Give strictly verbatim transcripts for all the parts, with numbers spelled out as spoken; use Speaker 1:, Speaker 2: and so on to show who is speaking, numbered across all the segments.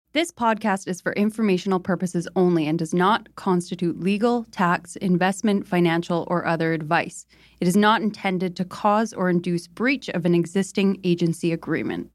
Speaker 1: This podcast is for informational purposes only and does not constitute legal, tax, investment, financial, or other advice. It is not intended to cause or induce breach of an existing agency agreement.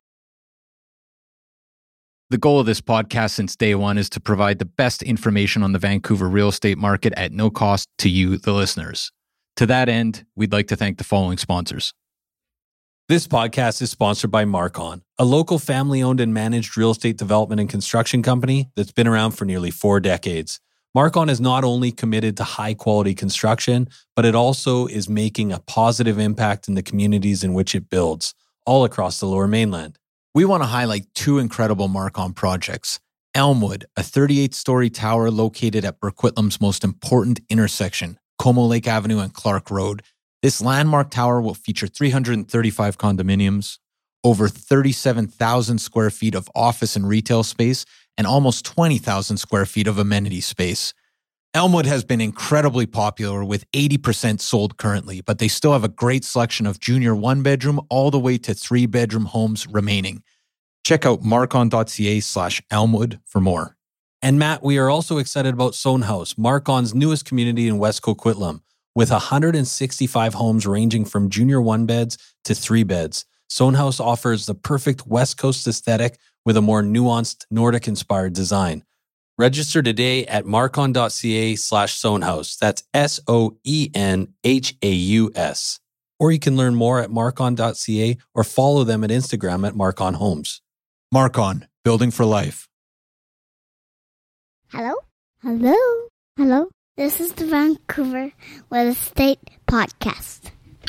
Speaker 2: The goal of this podcast since day one is to provide the best information on the Vancouver real estate market at no cost to you, the listeners. To that end, we'd like to thank the following sponsors.
Speaker 3: This podcast is sponsored by Marcon, a local family-owned and managed real estate development and construction company that's been around for nearly four decades. Marcon is not only committed to high-quality construction, but it also is making a positive impact in the communities in which it builds, all across the Lower Mainland.
Speaker 2: We want to highlight two incredible Marcon projects. Elmwood, a thirty-eight-story tower located at Burquitlam's most important intersection, Como Lake Avenue and Clark Road. This landmark tower will feature three hundred thirty-five condominiums, over thirty-seven thousand square feet of office and retail space, and almost twenty thousand square feet of amenity space. Elmwood has been incredibly popular with eighty percent sold currently, but they still have a great selection of junior one-bedroom all the way to three-bedroom homes remaining. Check out marcon.ca slash Elmwood for more.
Speaker 3: And Matt, we are also excited about Sohn House, Marcon's newest community in West Coquitlam. With one hundred sixty-five homes ranging from junior one beds to three beds, Sohn House offers the perfect West Coast aesthetic with a more nuanced Nordic-inspired design. Register today at marcon.ca slash Sohn House. That's S O E N H A U S. Or you can learn more at marcon.ca or follow them at Instagram at Marcon Homes.
Speaker 2: Marcon, building for life.
Speaker 4: Hello? Hello? Hello? This is the Vancouver Real Estate Podcast.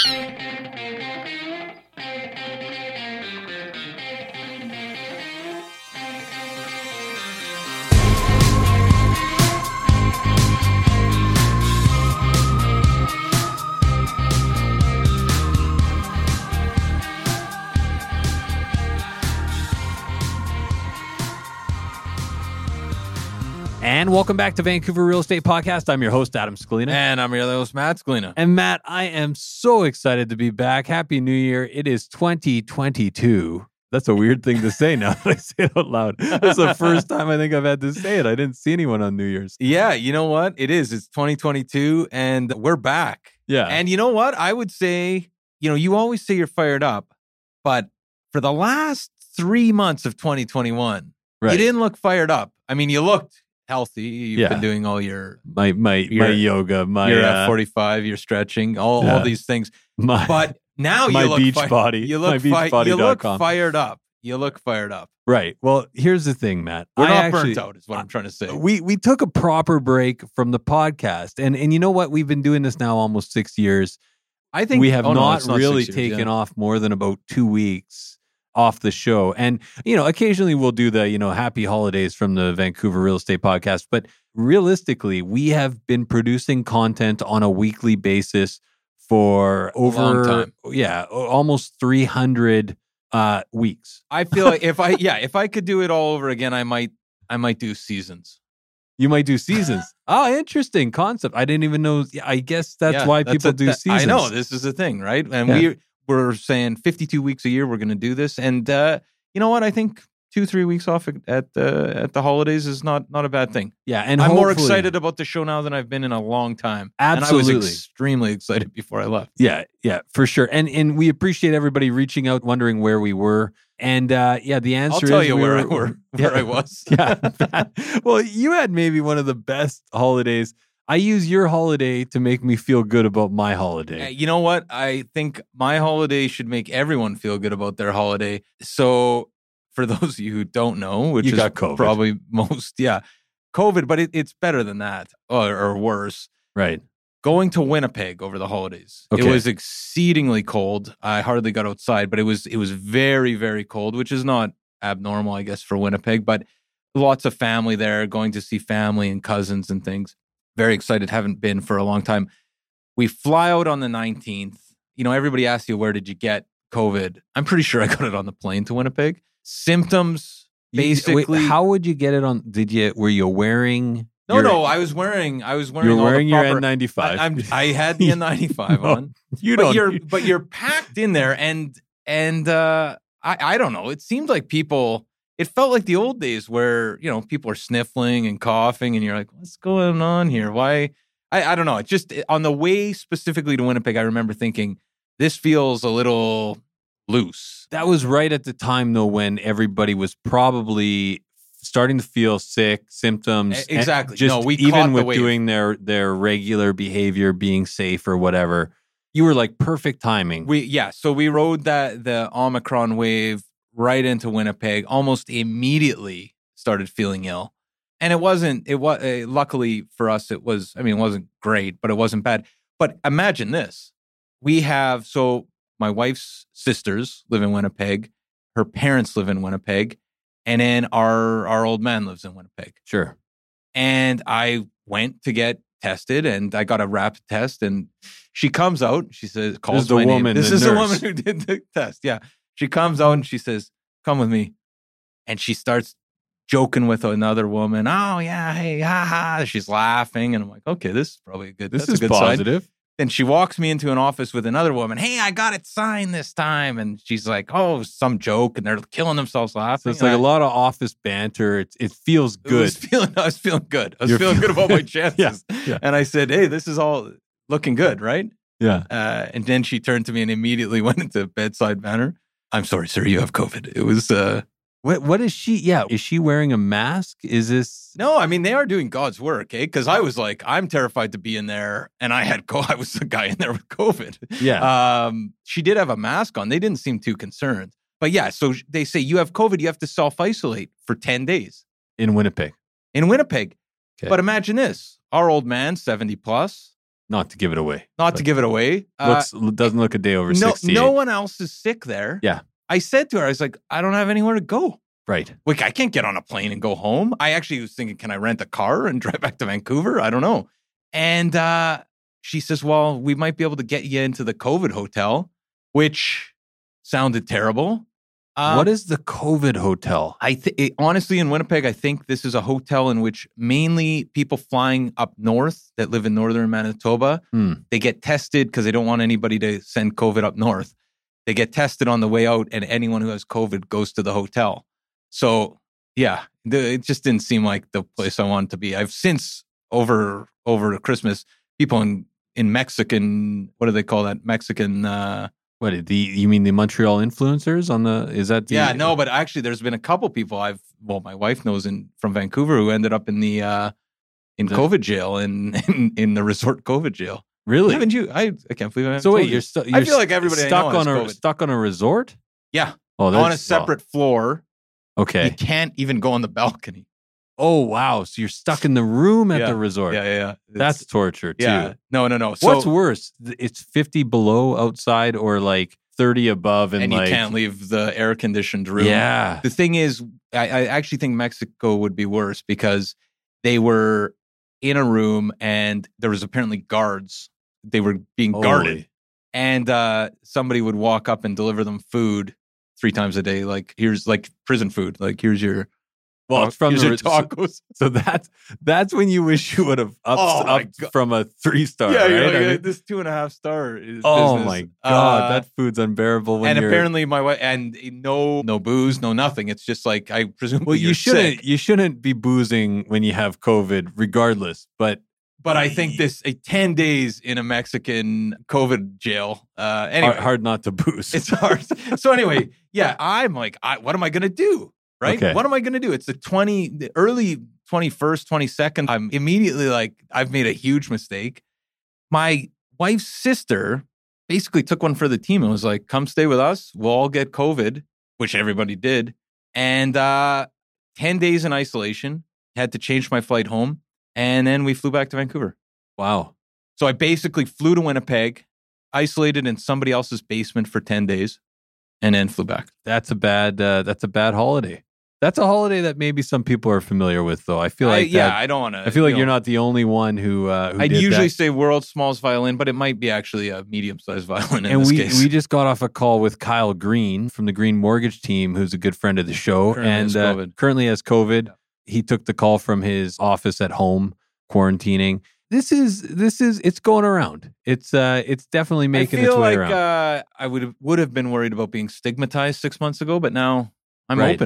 Speaker 3: And welcome back to Vancouver Real Estate Podcast. I'm your host, Adam Scalina.
Speaker 2: And I'm your host, Matt Scalina.
Speaker 3: And Matt, I am so excited to be back. Happy New Year. It is twenty twenty-two. That's a weird thing to say now that I say it out loud. That's the first time I think I've had to say it. I didn't see anyone on New Year's.
Speaker 2: Yeah, you know what? It is. It's twenty twenty-two and we're back.
Speaker 3: Yeah.
Speaker 2: And you know what? I would say, you know, you always say you're fired up, but for the last three months of twenty twenty-one, right, you didn't look fired up. I mean, you looked healthy. You've
Speaker 3: yeah.
Speaker 2: been doing all your
Speaker 3: my my your, my yoga, my
Speaker 2: your
Speaker 3: uh,
Speaker 2: F forty-five, your stretching, all, yeah. all these things.
Speaker 3: My,
Speaker 2: but now
Speaker 3: my
Speaker 2: you look
Speaker 3: beach
Speaker 2: fi-
Speaker 3: body.
Speaker 2: You look
Speaker 3: my
Speaker 2: fi- you look fired up. You look fired up.
Speaker 3: Right. Well, here's the thing, Matt.
Speaker 2: We're
Speaker 3: I
Speaker 2: not
Speaker 3: actually,
Speaker 2: burnt out, is what I'm trying to say.
Speaker 3: We we took a proper break from the podcast, and and you know what? We've been doing this now almost six years.
Speaker 2: I think
Speaker 3: we have
Speaker 2: oh,
Speaker 3: not,
Speaker 2: no, not
Speaker 3: really
Speaker 2: years,
Speaker 3: taken
Speaker 2: yeah.
Speaker 3: off more than about two weeks off the show. And, you know, occasionally we'll do the, you know, happy holidays from the Vancouver Real Estate Podcast. But realistically, we have been producing content on a weekly basis for over,
Speaker 2: a long time.
Speaker 3: yeah, almost three hundred uh, weeks.
Speaker 2: I feel like if I, yeah, if I could do it all over again, I might, I might do seasons.
Speaker 3: You might do seasons. Oh, interesting concept. I didn't even know. I guess that's yeah, why that's people a, do seasons.
Speaker 2: I know this is a thing, right? And yeah. we we're saying fifty-two weeks a year we're going to do this, and uh, you know what? I think two, three weeks off at the at the holidays is not not a bad thing.
Speaker 3: Yeah, and
Speaker 2: I'm more excited about the show now than I've been in a long time.
Speaker 3: Absolutely,
Speaker 2: and I was extremely excited before I left.
Speaker 3: Yeah, yeah, for sure. And and we appreciate everybody reaching out, wondering where we were. And uh, yeah, the answer
Speaker 2: I'll tell
Speaker 3: is
Speaker 2: you
Speaker 3: we
Speaker 2: where
Speaker 3: were,
Speaker 2: I were, where
Speaker 3: yeah,
Speaker 2: I was.
Speaker 3: Yeah. Well, you had maybe one of the best holidays. I use your holiday to make me feel good about my holiday.
Speaker 2: You know what? I think my holiday should make everyone feel good about their holiday. So for those of you who don't know, which
Speaker 3: you
Speaker 2: is
Speaker 3: got COVID.
Speaker 2: Probably most, yeah, COVID, but it, it's better than that or, or worse.
Speaker 3: Right.
Speaker 2: Going to Winnipeg over the holidays.
Speaker 3: Okay.
Speaker 2: It was exceedingly cold. I hardly got outside, but it was it was very, very cold, which is not abnormal, I guess, for Winnipeg, but lots of family there, going to see family and cousins and things. Very excited, haven't been for a long time. We fly out on the nineteenth. You know, everybody asks you, where did you get COVID? I'm pretty sure I got it on the plane to Winnipeg. Symptoms, basically.
Speaker 3: Wait, how would you get it on? Did you, were you wearing...
Speaker 2: No, your, no, I was wearing, I was wearing,
Speaker 3: you're
Speaker 2: all
Speaker 3: wearing
Speaker 2: the proper,
Speaker 3: your N ninety-five.
Speaker 2: I, I'm, I had the N ninety-five
Speaker 3: no,
Speaker 2: on.
Speaker 3: You
Speaker 2: but
Speaker 3: don't.
Speaker 2: You're, but you're packed in there, and and uh, I, I don't know. It seemed like people it felt like the old days where, you know, people are sniffling and coughing and you're like, what's going on here? Why? I, I don't know. It just, on the way specifically to Winnipeg, I remember thinking, this feels a little loose.
Speaker 3: That was right at the time, though, when everybody was probably starting to feel sick, symptoms.
Speaker 2: Exactly.
Speaker 3: Just
Speaker 2: no, we
Speaker 3: even with
Speaker 2: the
Speaker 3: doing their their regular behavior, being safe or whatever. You were like perfect timing.
Speaker 2: We yeah. So we rode that the Omicron wave right into Winnipeg. Almost immediately started feeling ill, and it wasn't. It was uh, luckily for us. It was. I mean, it wasn't great, but it wasn't bad. But imagine this: we have so my wife's sisters live in Winnipeg. Her parents live in Winnipeg. And then our our old man lives in Winnipeg.
Speaker 3: Sure.
Speaker 2: And I went to get tested, and I got a rapid test. And she comes out. She says, "Calls
Speaker 3: the
Speaker 2: my
Speaker 3: woman,
Speaker 2: name. This
Speaker 3: the
Speaker 2: is the
Speaker 3: nurse.
Speaker 2: woman who did the test." Yeah. She comes out and she says, "Come with me." And she starts joking with another woman. "Oh yeah, hey, ha ha." She's laughing, and I'm like, "Okay, this is probably a good.
Speaker 3: This
Speaker 2: that's
Speaker 3: is
Speaker 2: a good
Speaker 3: positive."
Speaker 2: Sign. Then she walks me into an office with another woman. "Hey, I got it signed this time." And she's like, "Oh, some joke." And they're killing themselves laughing.
Speaker 3: So it's like
Speaker 2: I,
Speaker 3: a lot of office banter. It, it feels good.
Speaker 2: I was feeling, I was feeling good. I was
Speaker 3: You're
Speaker 2: feeling good about my chances.
Speaker 3: yeah, yeah.
Speaker 2: And I said, "Hey, this is all looking good, right?"
Speaker 3: Yeah.
Speaker 2: Uh, and then she turned to me and immediately went into bedside manner. "I'm sorry, sir, you have COVID." It was... Uh,
Speaker 3: What what is she? Yeah, is she wearing a mask? Is this?
Speaker 2: No, I mean, they are doing God's work, eh? Because I was like, I'm terrified to be in there, and I had co- I was the guy in there with COVID.
Speaker 3: Yeah.
Speaker 2: Um, she did have a mask on. They didn't seem too concerned. But yeah, so they say you have COVID, you have to self-isolate for ten days.
Speaker 3: In Winnipeg.
Speaker 2: In Winnipeg.
Speaker 3: Okay.
Speaker 2: But imagine this. Our old man, seventy plus.
Speaker 3: Not to give it away.
Speaker 2: Not
Speaker 3: but
Speaker 2: to give it away.
Speaker 3: Looks, uh, doesn't look a day over
Speaker 2: no,
Speaker 3: sixty-eight.
Speaker 2: no one else is sick there.
Speaker 3: Yeah.
Speaker 2: I said to her, I was like, I don't have anywhere to go.
Speaker 3: Right.
Speaker 2: Like, I can't get on a plane and go home. I actually was thinking, can I rent a car and drive back to Vancouver? I don't know. And uh, she says, well, we might be able to get you into the COVID hotel, which sounded terrible. Um,
Speaker 3: what is the COVID hotel?
Speaker 2: I th- honestly, in Winnipeg, I think this is a hotel in which mainly people flying up north that live in northern Manitoba,
Speaker 3: Hmm.
Speaker 2: they get tested because they don't want anybody to send COVID up north. They get tested on the way out, and anyone who has COVID goes to the hotel. So, yeah, the, it just didn't seem like the place I wanted to be. I've since, over over Christmas, people in, in Mexican, what do they call that? Mexican... Uh,
Speaker 3: What, the you mean the Montreal influencers on the, is that the...
Speaker 2: Yeah, no, but actually there's been a couple people I've, well, my wife knows in from Vancouver who ended up in the, uh, in
Speaker 3: The-
Speaker 2: COVID jail, in, in in the resort COVID jail.
Speaker 3: Really?
Speaker 2: Haven't you? I, I can't believe I haven't
Speaker 3: So wait,
Speaker 2: told you.
Speaker 3: you're, stu-
Speaker 2: I
Speaker 3: you're
Speaker 2: feel like everybody I
Speaker 3: stuck
Speaker 2: know
Speaker 3: on
Speaker 2: has
Speaker 3: a
Speaker 2: COVID.
Speaker 3: stuck on a resort?
Speaker 2: Yeah,
Speaker 3: Oh,
Speaker 2: on a
Speaker 3: that's-
Speaker 2: separate floor.
Speaker 3: well, okay.
Speaker 2: You can't even go on the balcony.
Speaker 3: Oh, wow. So you're stuck in the room at
Speaker 2: Yeah.
Speaker 3: the resort.
Speaker 2: Yeah, yeah, yeah. It's-
Speaker 3: That's torture, too.
Speaker 2: yeah. No, no, no. So,
Speaker 3: What's worse? It's fifty below outside or like thirty above and,
Speaker 2: and you
Speaker 3: like...
Speaker 2: can't leave the air conditioned room.
Speaker 3: Yeah.
Speaker 2: The thing is, I, I actually think Mexico would be worse because they were in a room and there was apparently guards. They were being guarded.
Speaker 3: Holy.
Speaker 2: And uh, somebody would walk up and deliver them food three times a day. Like, here's like prison food. Like, here's your,
Speaker 3: Well, it's from
Speaker 2: here's
Speaker 3: the
Speaker 2: your
Speaker 3: re- so,
Speaker 2: tacos.
Speaker 3: so that's that's when you wish you would have upped,
Speaker 2: Oh, my
Speaker 3: upped
Speaker 2: God.
Speaker 3: from a three star.
Speaker 2: yeah,
Speaker 3: right?
Speaker 2: you're like,
Speaker 3: I mean-
Speaker 2: this two and a half star is
Speaker 3: oh
Speaker 2: business.
Speaker 3: my god,
Speaker 2: Uh,
Speaker 3: that food's unbearable. When
Speaker 2: and
Speaker 3: you're,
Speaker 2: apparently my wife, and no, no booze, no nothing. It's just like, I presume.
Speaker 3: well, you
Speaker 2: you're
Speaker 3: shouldn't
Speaker 2: sick.
Speaker 3: you shouldn't be boozing when you have COVID, regardless. But
Speaker 2: But I think this a ten days in a Mexican COVID jail. Uh, anyway,
Speaker 3: hard, hard not to booze.
Speaker 2: it's hard. So anyway, yeah, I'm like, I, what am I gonna do? Right?
Speaker 3: Okay.
Speaker 2: What am I gonna do? It's the twenty, the early twenty-first, twenty-second. I'm immediately like, I've made a huge mistake. My wife's sister basically took one for the team and was like, come stay with us. We'll all get COVID, which everybody did. And uh, ten days in isolation, had to change my flight home. And then we flew back to Vancouver.
Speaker 3: Wow.
Speaker 2: So I basically flew to Winnipeg, isolated in somebody else's basement for ten days, and then flew back.
Speaker 3: That's a bad uh, that's a bad holiday. That's a holiday that maybe some people are familiar with, though. I feel
Speaker 2: I,
Speaker 3: like
Speaker 2: yeah,
Speaker 3: that,
Speaker 2: I don't want to.
Speaker 3: I feel like you're not the only one who. Uh, who
Speaker 2: I'd
Speaker 3: did
Speaker 2: usually
Speaker 3: that.
Speaker 2: say world's smallest violin, but it might be actually a medium-sized violin in
Speaker 3: and
Speaker 2: this
Speaker 3: we
Speaker 2: case.
Speaker 3: we just got off a call with Kyle Green from the Green Mortgage team, who's a good friend of the show,
Speaker 2: Currently
Speaker 3: and
Speaker 2: has
Speaker 3: uh,
Speaker 2: COVID.
Speaker 3: currently has COVID. He took the call from his office at home, quarantining. This is this is it's going around. It's uh it's definitely making
Speaker 2: I feel
Speaker 3: its way
Speaker 2: like
Speaker 3: around.
Speaker 2: uh, I would have would have been worried about being stigmatized six months ago, but now I'm
Speaker 3: Right.
Speaker 2: open with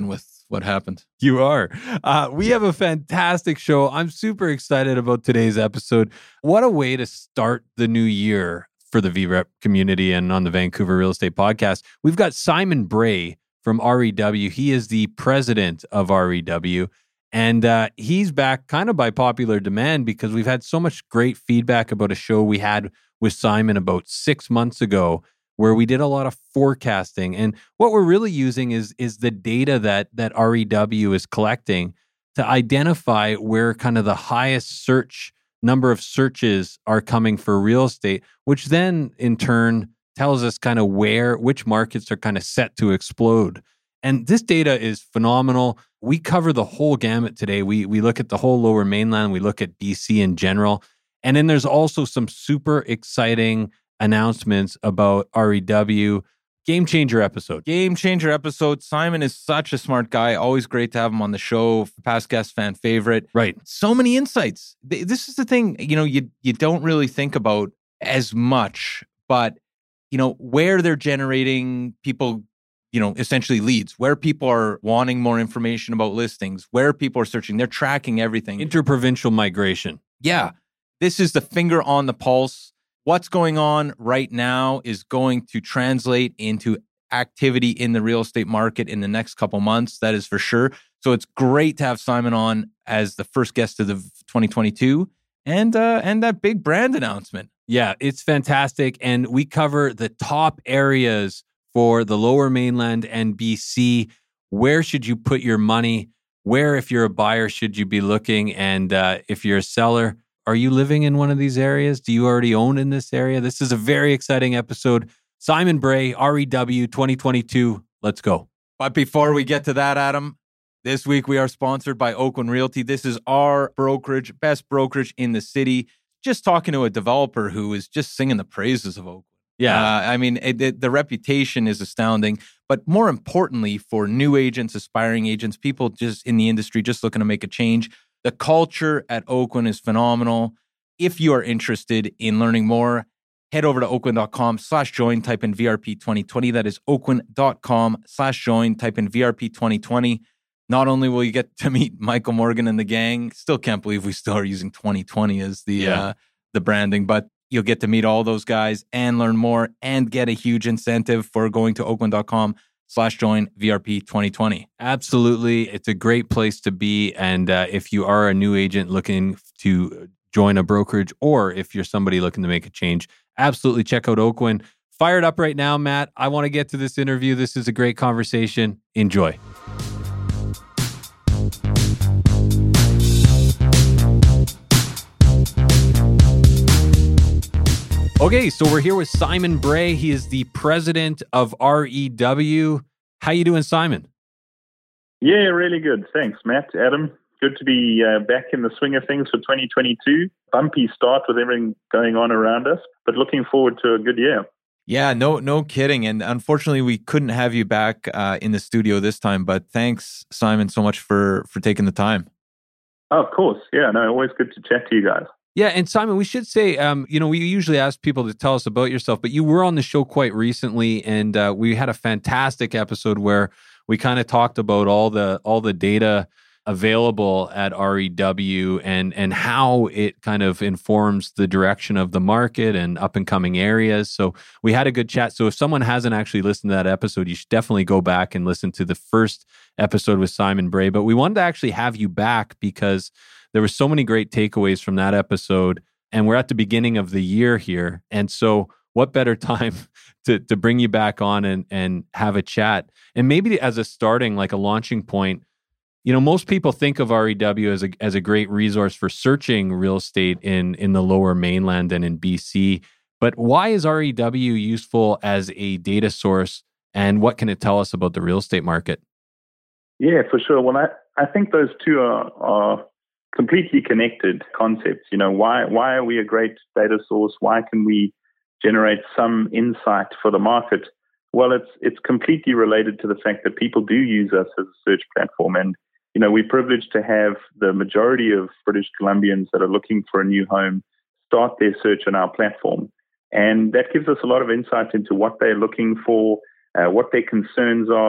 Speaker 5: what happened.
Speaker 3: You are. Uh, we have a fantastic show. I'm super excited about today's episode. What a way to start the new year for the V REP community and on the Vancouver Real Estate Podcast. We've got Simon Bray from R E W. He is the president of R E W. And uh, he's back kind of by popular demand because we've had so much great feedback about a show we had with Simon about six months ago where we did a lot of forecasting. And what we're really using is, is the data that, that R E W is collecting to identify where kind of the highest search number of searches are coming for real estate, which then in turn tells us kind of where, which markets are kind of set to explode. And this data is phenomenal. We cover the whole gamut today. We we look at the whole Lower Mainland. We look at B C in general. And then there's also some super exciting announcements about R E W. Game changer episode.
Speaker 5: Game changer episode. Simon is such a smart guy. Always great to have him on the show. Past guest, fan favorite.
Speaker 3: Right.
Speaker 5: So many insights. This is the thing, you know, you you don't really think about as much, but, you know, where they're generating people, you know, essentially leads, where people are wanting more information about listings, where people are searching. They're tracking everything.
Speaker 3: Interprovincial migration.
Speaker 5: Yeah. This is the finger on the pulse. What's going on right now is going to translate into activity in the real estate market in the next couple months. That is for sure. So it's great to have Simon on as the first guest of the twenty twenty-two and uh, and that big brand announcement.
Speaker 3: Yeah, it's fantastic. And we cover the top areas for the Lower Mainland and B C. Where should you put your money? Where, if you're a buyer, should you be looking? And uh, if you're a seller, are you living in one of these areas? Do you already own in this area? This is a very exciting episode. Simon Bray, R E W twenty twenty-two. Let's go.
Speaker 5: But before we get to that, Adam, this week we are sponsored by Oakwyn Realty. This is our brokerage, best brokerage in the city. Just talking to a developer who is just singing the praises of Oakwyn.
Speaker 3: Yeah.
Speaker 5: Uh, I mean, it, it, the reputation is astounding. But more importantly, for new agents, aspiring agents, people just in the industry just looking to make a change, the culture at Oakwyn is phenomenal. If you are interested in learning more, head over to oakwyn.com slash join, type in V R P twenty twenty. That is oakwyn.com slash join, type in V R P twenty twenty. Not only will you get to meet Michael Morgan and the gang, still can't believe we still are using twenty twenty as the
Speaker 3: Yeah.
Speaker 5: uh, the branding, but you'll get to meet all those guys and learn more and get a huge incentive for going to oakwyn.com slash join V R P twenty twenty.
Speaker 3: Absolutely. It's a great place to be. And uh, if you are a new agent looking to join a brokerage, or if you're somebody looking to make a change, absolutely check out Oakwyn. Fired up right now, Matt. I want to get to this interview. This is a great conversation. Enjoy. Okay, so we're here with Simon Bray. He is the president of R E W. How you doing, Simon?
Speaker 6: Yeah, really good. Thanks, Matt. Adam, good to be uh, back in the swing of things for twenty twenty-two. Bumpy start with everything going on around us, but looking forward to a good year.
Speaker 5: Yeah, no, no kidding. And unfortunately, we couldn't have you back uh, in the studio this time. But thanks, Simon, so much for for taking the time.
Speaker 6: Oh, of course. Yeah, no, always good to chat to you guys.
Speaker 3: Yeah, and Simon, we should say, um, you know, we usually ask people to tell us about yourself, but you were on the show quite recently, and uh, we had a fantastic episode where we kind of talked about all the all the data available at R E W and and how it kind of informs the direction of the market and up and coming areas. So we had a good chat. So if someone hasn't actually listened to that episode, you should definitely go back and listen to the first episode with Simon Bray. But we wanted to actually have you back because there were so many great takeaways from that episode, and we're at the beginning of the year here. And so what better time to to bring you back on and and have a chat? And maybe as a starting, like a launching point, you know, most people think of R E W as a as a great resource for searching real estate in in the Lower Mainland and in B C. But why is R E W useful as a data source, and what can it tell us about the real estate market?
Speaker 6: Yeah, for sure. Well, I, I think those two are, are completely connected concepts. You know, why why are we a great data source? Why can we generate some insight for the market? Well, it's it's completely related to the fact that people do use us as a search platform. And, you know, we're privileged to have the majority of British Columbians that are looking for a new home start their search on our platform. And that gives us a lot of insight into what they're looking for, uh, what their concerns are.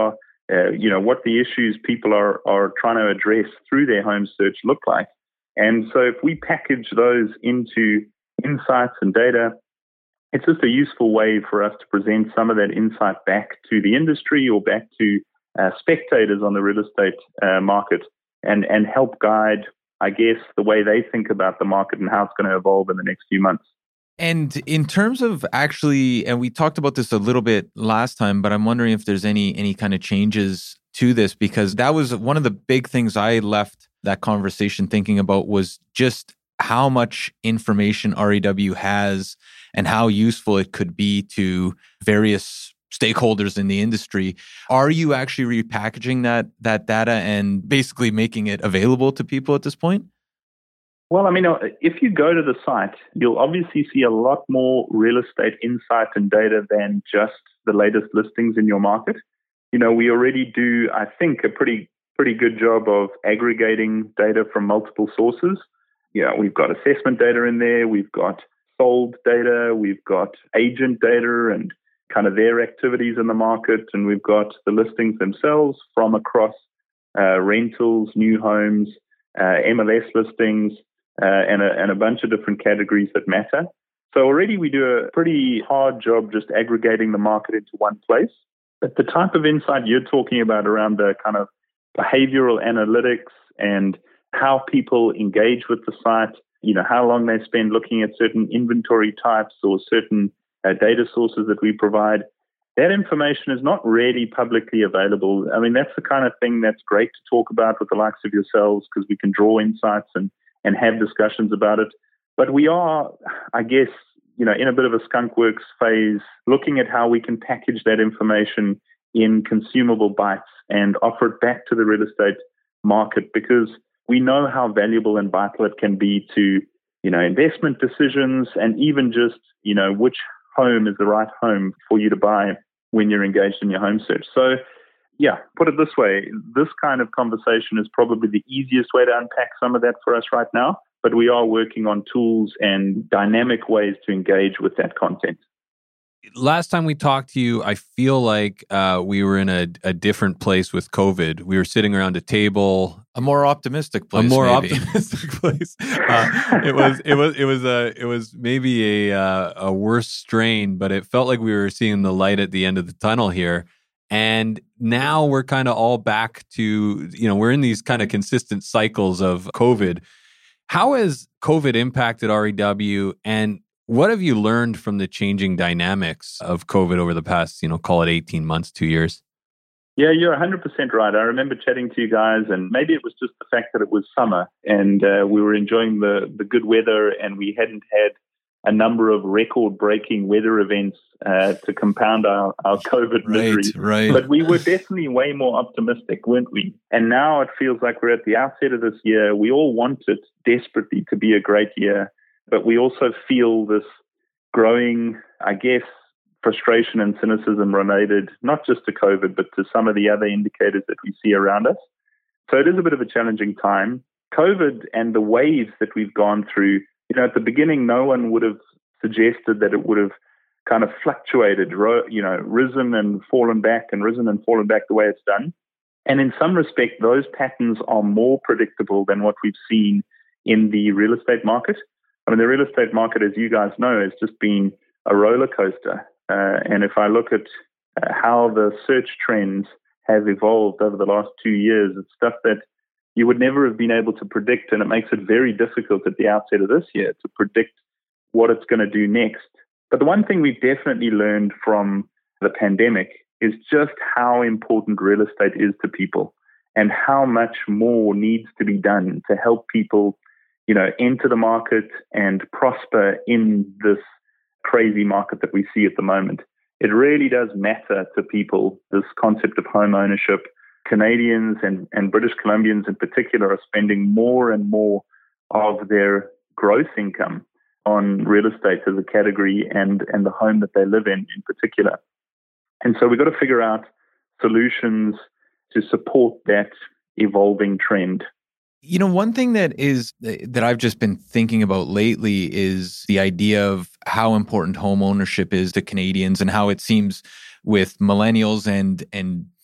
Speaker 6: uh, you know, what the issues people are, are trying to address through their home search look like. And so if we package those into insights and data, it's just a useful way for us to present some of that insight back to the industry or back to uh, spectators on the real estate uh, market and, and help guide, I guess, the way they think about the market and how it's going to evolve in the next few months.
Speaker 5: And in terms of actually, and we talked about this a little bit last time, but I'm wondering if there's any any kind of changes to this, because that was one of the big things I left that conversation thinking about, was just how much information R E W has and how useful it could be to various stakeholders in the industry. Are you actually repackaging that that data and basically making it available to people at this point?
Speaker 6: Well, I mean, if you go to the site, you'll obviously see a lot more real estate insight and data than just the latest listings in your market. You know, we already do, I think, a pretty pretty good job of aggregating data from multiple sources. You know, we've got assessment data in there, we've got sold data, we've got agent data and kind of their activities in the market, and we've got the listings themselves from across uh, rentals, new homes, uh, M L S listings, uh, and, a, and a bunch of different categories that matter. So already we do a pretty hard job just aggregating the market into one place. But the type of insight you're talking about around the kind of behavioral analytics and how people engage with the site, you know, how long they spend looking at certain inventory types or certain uh, data sources that we provide, that information is not really publicly available. I mean, that's the kind of thing that's great to talk about with the likes of yourselves, because we can draw insights and, and have discussions about it. But we are, I guess, you know, in a bit of a skunkworks phase, looking at how we can package that information in consumable bites and offer it back to the real estate market, because we know how valuable and vital it can be to, you know, investment decisions and even just, you know, which home is the right home for you to buy when you're engaged in your home search. So, yeah, put it this way, this kind of conversation is probably the easiest way to unpack some of that for us right now, but we are working on tools and dynamic ways to engage with that content.
Speaker 3: Last time we talked to you, I feel like uh, we were in a, a different place with COVID. We were sitting around a table,
Speaker 5: a more optimistic place.
Speaker 3: A more
Speaker 5: maybe.
Speaker 3: optimistic place. Uh, it was, it was, it was a, it was maybe a uh, a worse strain, but it felt like we were seeing the light at the end of the tunnel here. And now we're kind of all back to, you know, we're in these kind of consistent cycles of COVID. How has COVID impacted R E W, and what have you learned from the changing dynamics of COVID over the past, you know, call it eighteen months, two years?
Speaker 6: Yeah, you're one hundred percent right. I remember chatting to you guys, and maybe it was just the fact that it was summer and uh, we were enjoying the, the good weather, and we hadn't had a number of record-breaking weather events uh, to compound our, our COVID
Speaker 5: right,
Speaker 6: misery.
Speaker 5: Right.
Speaker 6: But we were definitely way more optimistic, weren't we? And now it feels like we're at the outset of this year. We all want it desperately to be a great year, but we also feel this growing, I guess, frustration and cynicism related not just to COVID, but to some of the other indicators that we see around us. So it is a bit of a challenging time. COVID and the waves that we've gone through, you know, at the beginning, no one would have suggested that it would have kind of fluctuated, you know, risen and fallen back and risen and fallen back the way it's done. And in some respect, those patterns are more predictable than what we've seen in the real estate market. I mean, the real estate market, as you guys know, has just been a roller coaster. Uh, and if I look at uh, how the search trends have evolved over the last two years, it's stuff that you would never have been able to predict. And it makes it very difficult at the outset of this year to predict what it's going to do next. But the one thing we've definitely learned from the pandemic is just how important real estate is to people and how much more needs to be done to help people, you know, enter the market and prosper in this crazy market that we see at the moment. It really does matter to people, this concept of home ownership. Canadians and, and British Columbians in particular are spending more and more of their gross income on real estate as a category and, and the home that they live in in particular. And so we've got to figure out solutions to support that evolving trend.
Speaker 5: You know, one thing that is that I've just been thinking about lately is the idea of how important home ownership is to Canadians, and how it seems with millennials and and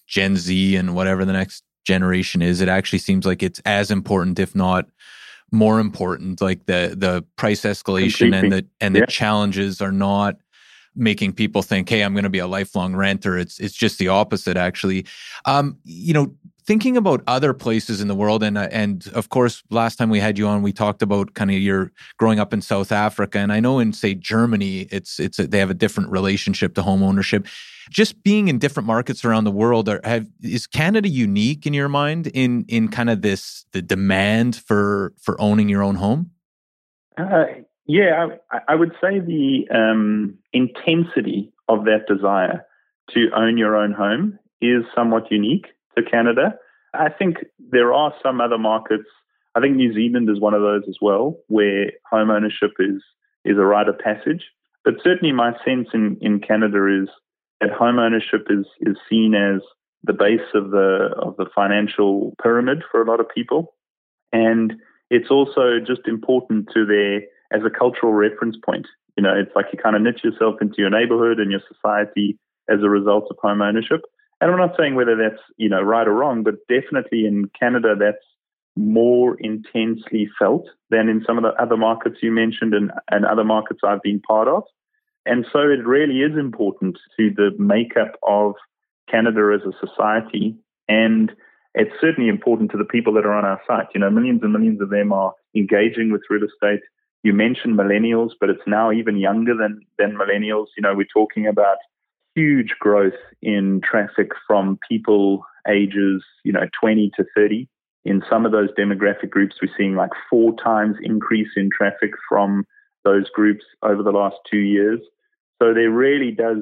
Speaker 5: Gen Z and whatever the next generation is, it actually seems like it's as important, if not more important. Like the the price escalation
Speaker 6: Completely.
Speaker 5: and the and the
Speaker 6: Yeah.
Speaker 5: challenges are not making people think, hey, I'm going to be a lifelong renter. It's it's just the opposite, actually. Um, you know, thinking about other places in the world, and uh, and of course, last time we had you on, we talked about kind of your growing up in South Africa, and I know in say Germany, it's it's a, they have a different relationship to home ownership. Just being in different markets around the world, are, have is Canada unique in your mind in in kind of this the demand for for owning your own home?
Speaker 6: Uh, yeah, I, I would say the um, intensity of that desire to own your own home is somewhat unique to Canada. I think there are some other markets. I think New Zealand is one of those as well, where home ownership is is a rite of passage. But certainly my sense in, in Canada is that home ownership is is seen as the base of the of the financial pyramid for a lot of people. And it's also just important to their as a cultural reference point. You know, it's like you kind of knit yourself into your neighborhood and your society as a result of home ownership. And I'm not saying whether that's, you know, right or wrong, but definitely in Canada, that's more intensely felt than in some of the other markets you mentioned and, and other markets I've been part of. And so it really is important to the makeup of Canada as a society. And it's certainly important to the people that are on our site. You know, millions and millions of them are engaging with real estate. You mentioned millennials, but it's now even younger than, than millennials. You know, we're talking about huge growth in traffic from people ages, you know, twenty to thirty. In some of those demographic groups, we're seeing like four times increase in traffic from those groups over the last two years. So there really does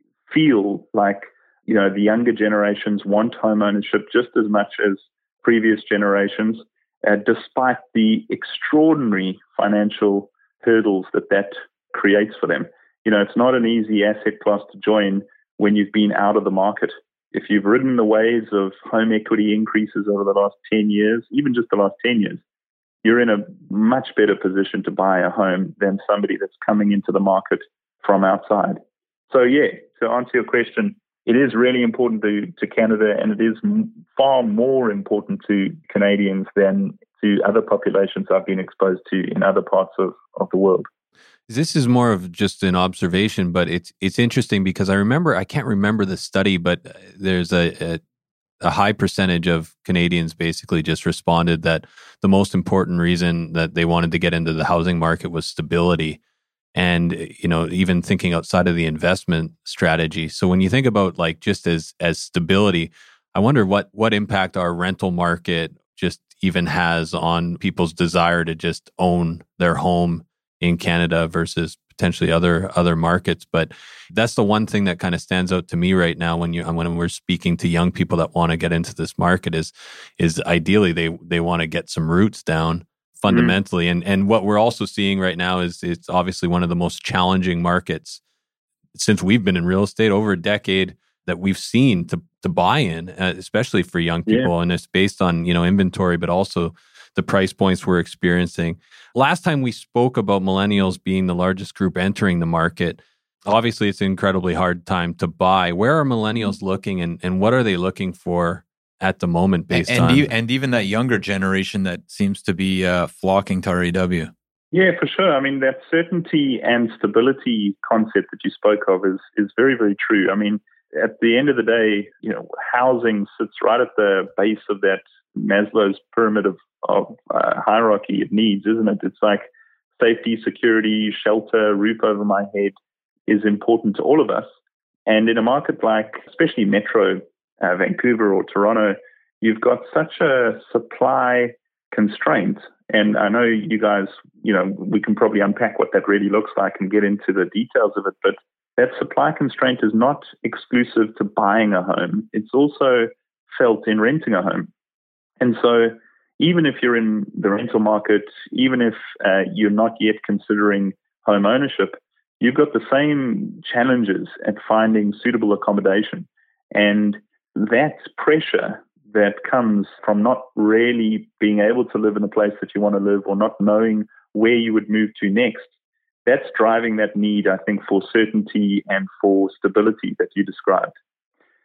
Speaker 6: feel like, you know, the younger generations want home ownership just as much as previous generations, uh, despite the extraordinary financial hurdles that that creates for them. You know, it's not an easy asset class to join when you've been out of the market. If you've ridden the waves of home equity increases over the last ten years, even just the last ten years, you're in a much better position to buy a home than somebody that's coming into the market from outside. So yeah, to answer your question, it is really important to, to Canada, and it is m- far more important to Canadians than to other populations I've been exposed to in other parts of, of the world.
Speaker 3: This is more of just an observation, but it's it's interesting because I remember, I can't remember the study, but there's a, a, a high percentage of Canadians basically just responded that the most important reason that they wanted to get into the housing market was stability. And, you know, even thinking outside of the investment strategy. So when you think about like just as as stability, I wonder what what impact our rental market just even has on people's desire to just own their home in Canada versus potentially other other markets. But that's the one thing that kind of stands out to me right now when you when we're speaking to young people that want to get into this market is is ideally they they want to get some roots down fundamentally. Mm-hmm. And and what we're also seeing right now is it's obviously one of the most challenging markets since we've been in real estate over a decade that we've seen to to buy in, uh, especially for young people. Yeah. And it's based on, you know, inventory, but also the price points we're experiencing. Last time we spoke about millennials being the largest group entering the market. Obviously, it's an incredibly hard time to buy. Where are millennials looking, and, and what are they looking for at the moment based
Speaker 5: and,
Speaker 3: on...
Speaker 5: And, e- and even that younger generation that seems to be uh, flocking to R E W.
Speaker 6: Yeah, for sure. I mean, that certainty and stability concept that you spoke of is is very, very true. I mean, at the end of the day, you know, housing sits right at the base of that Maslow's pyramid of of uh, hierarchy of needs, isn't it? It's like safety, security, shelter, roof over my head is important to all of us. And in a market like, especially Metro, uh, Vancouver or Toronto, you've got such a supply constraint. And I know you guys, you know, we can probably unpack what that really looks like and get into the details of it. But that supply constraint is not exclusive to buying a home. It's also felt in renting a home. And so even if you're in the rental market, even if uh, you're not yet considering home ownership, you've got the same challenges at finding suitable accommodation. And that pressure that comes from not really being able to live in a place that you want to live or not knowing where you would move to next, that's driving that need, I think, for certainty and for stability that you described.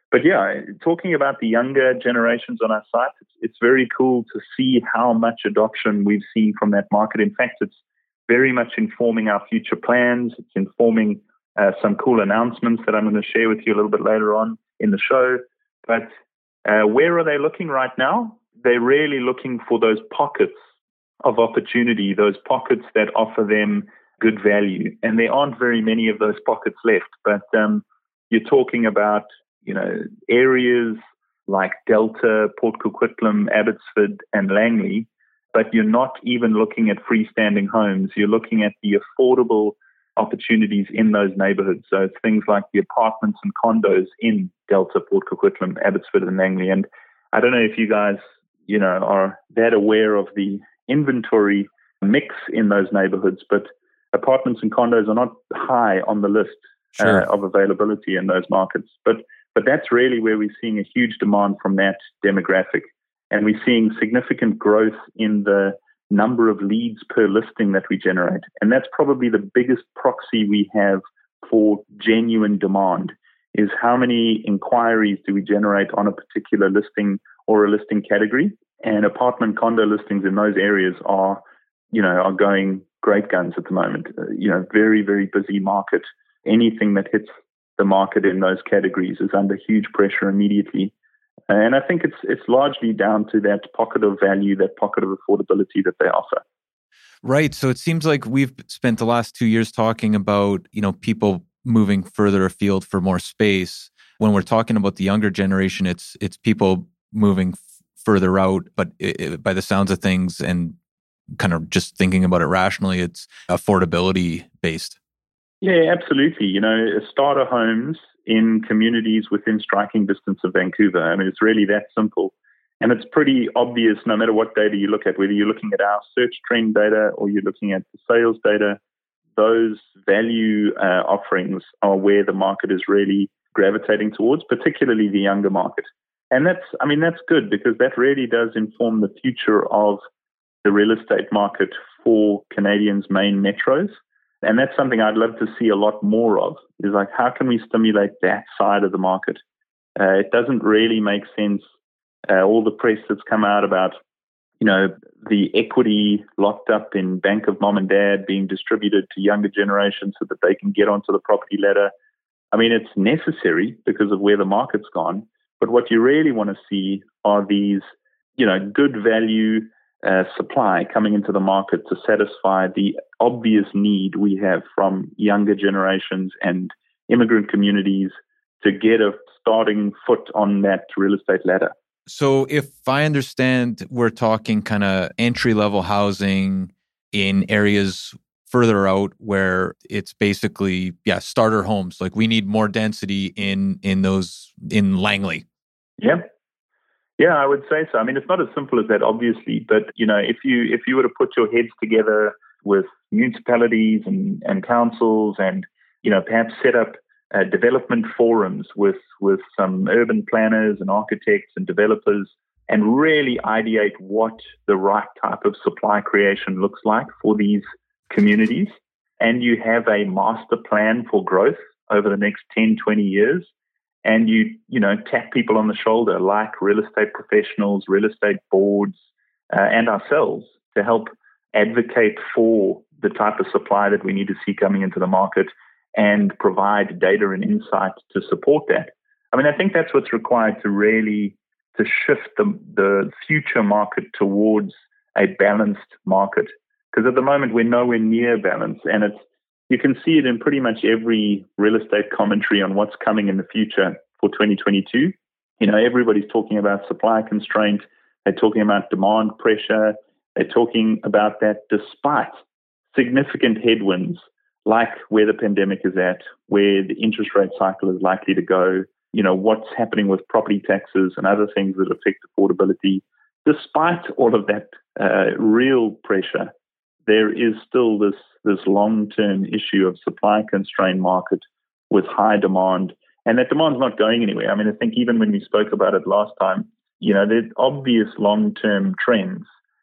Speaker 6: but yeah, talking about the younger generations on our site, it's, it's very cool to see how much adoption we've seen from that market. In fact, it's very much informing our future plans. It's informing uh, some cool announcements that I'm going to share with you a little bit later on in the show. But uh, where are they looking right now? They're really looking for those pockets of opportunity, those pockets that offer them good value. And there aren't very many of those pockets left. But um, you're talking about, you know, areas like Delta, Port Coquitlam, Abbotsford, and Langley, but you're not even looking at freestanding homes. You're looking at the affordable opportunities in those neighborhoods. So it's things like the apartments and condos in Delta, Port Coquitlam, Abbotsford, and Langley. And I don't know if you guys, you know, are that aware of the inventory mix in those neighborhoods, but apartments and condos are not high on the list
Speaker 3: Sure.
Speaker 6: uh, of availability in those markets. But but that's really where we're seeing a huge demand from that demographic. And we're seeing significant growth in the number of leads per listing that we generate. And that's probably the biggest proxy we have for genuine demand, is how many inquiries do we generate on a particular listing or a listing category. And apartment condo listings in those areas are, you know, are going great guns at the moment. Uh, you know, very, very busy market. Anything that hits the market in those categories is under huge pressure immediately. And I think it's it's largely down to that pocket of value, that pocket of affordability that they offer.
Speaker 5: Right. So it seems like we've spent the last two years talking about, you know, people moving further afield for more space. When we're talking about the younger generation, it's it's people moving f- further out. But it, it, by the sounds of things and kind of just thinking about it rationally, it's affordability based.
Speaker 6: Yeah, absolutely. You know, starter homes in communities within striking distance of Vancouver. I mean, it's really that simple. And it's pretty obvious no matter what data you look at, whether you're looking at our search trend data or you're looking at the sales data, those value uh, offerings are where the market is really gravitating towards, particularly the younger market. And that's, I mean, that's good because that really does inform the future of the real estate market for Canadians' main metros. And that's something I'd love to see a lot more of, is like, how can we stimulate that side of the market? Uh, it doesn't really make sense. Uh, all the press that's come out about, you know, the equity locked up in Bank of Mom and Dad being distributed to younger generations so that they can get onto the property ladder. I mean, it's necessary because of where the market's gone. But what you really want to see are these, you know, good value Uh, supply coming into the market to satisfy the obvious need we have from younger generations and immigrant communities to get a starting foot on that real estate ladder.
Speaker 5: So if I understand, we're talking kind of entry-level housing in areas further out where it's basically, yeah, starter homes. Like we need more density in in those, in Langley.
Speaker 6: Yeah. Yeah, I would say so. I mean, it's not as simple as that, obviously, but you know, if you if you were to put your heads together with municipalities and, and councils, and you know, perhaps set up uh, development forums with with some urban planners and architects and developers, and really ideate what the right type of supply creation looks like for these communities, and you have a master plan for growth over the next ten, twenty years. And you, you know, tap people on the shoulder like real estate professionals, real estate boards, uh, and ourselves to help advocate for the type of supply that we need to see coming into the market and provide data and insight to support that. I mean, I think that's what's required to really to shift the, the future market towards a balanced market. Because at the moment, we're nowhere near balance, and it's you can see it in pretty much every real estate commentary on what's coming in the future for twenty twenty-two. You know, everybody's talking about supply constraint. They're talking about demand pressure. They're talking about that despite significant headwinds like where the pandemic is at, where the interest rate cycle is likely to go, you know, what's happening with property taxes and other things that affect affordability. Despite all of that uh, real pressure, there is still this this long-term issue of supply-constrained market with high demand, and that demand's not going anywhere. I mean, I think even when we spoke about it last time, you know, there's obvious long-term trends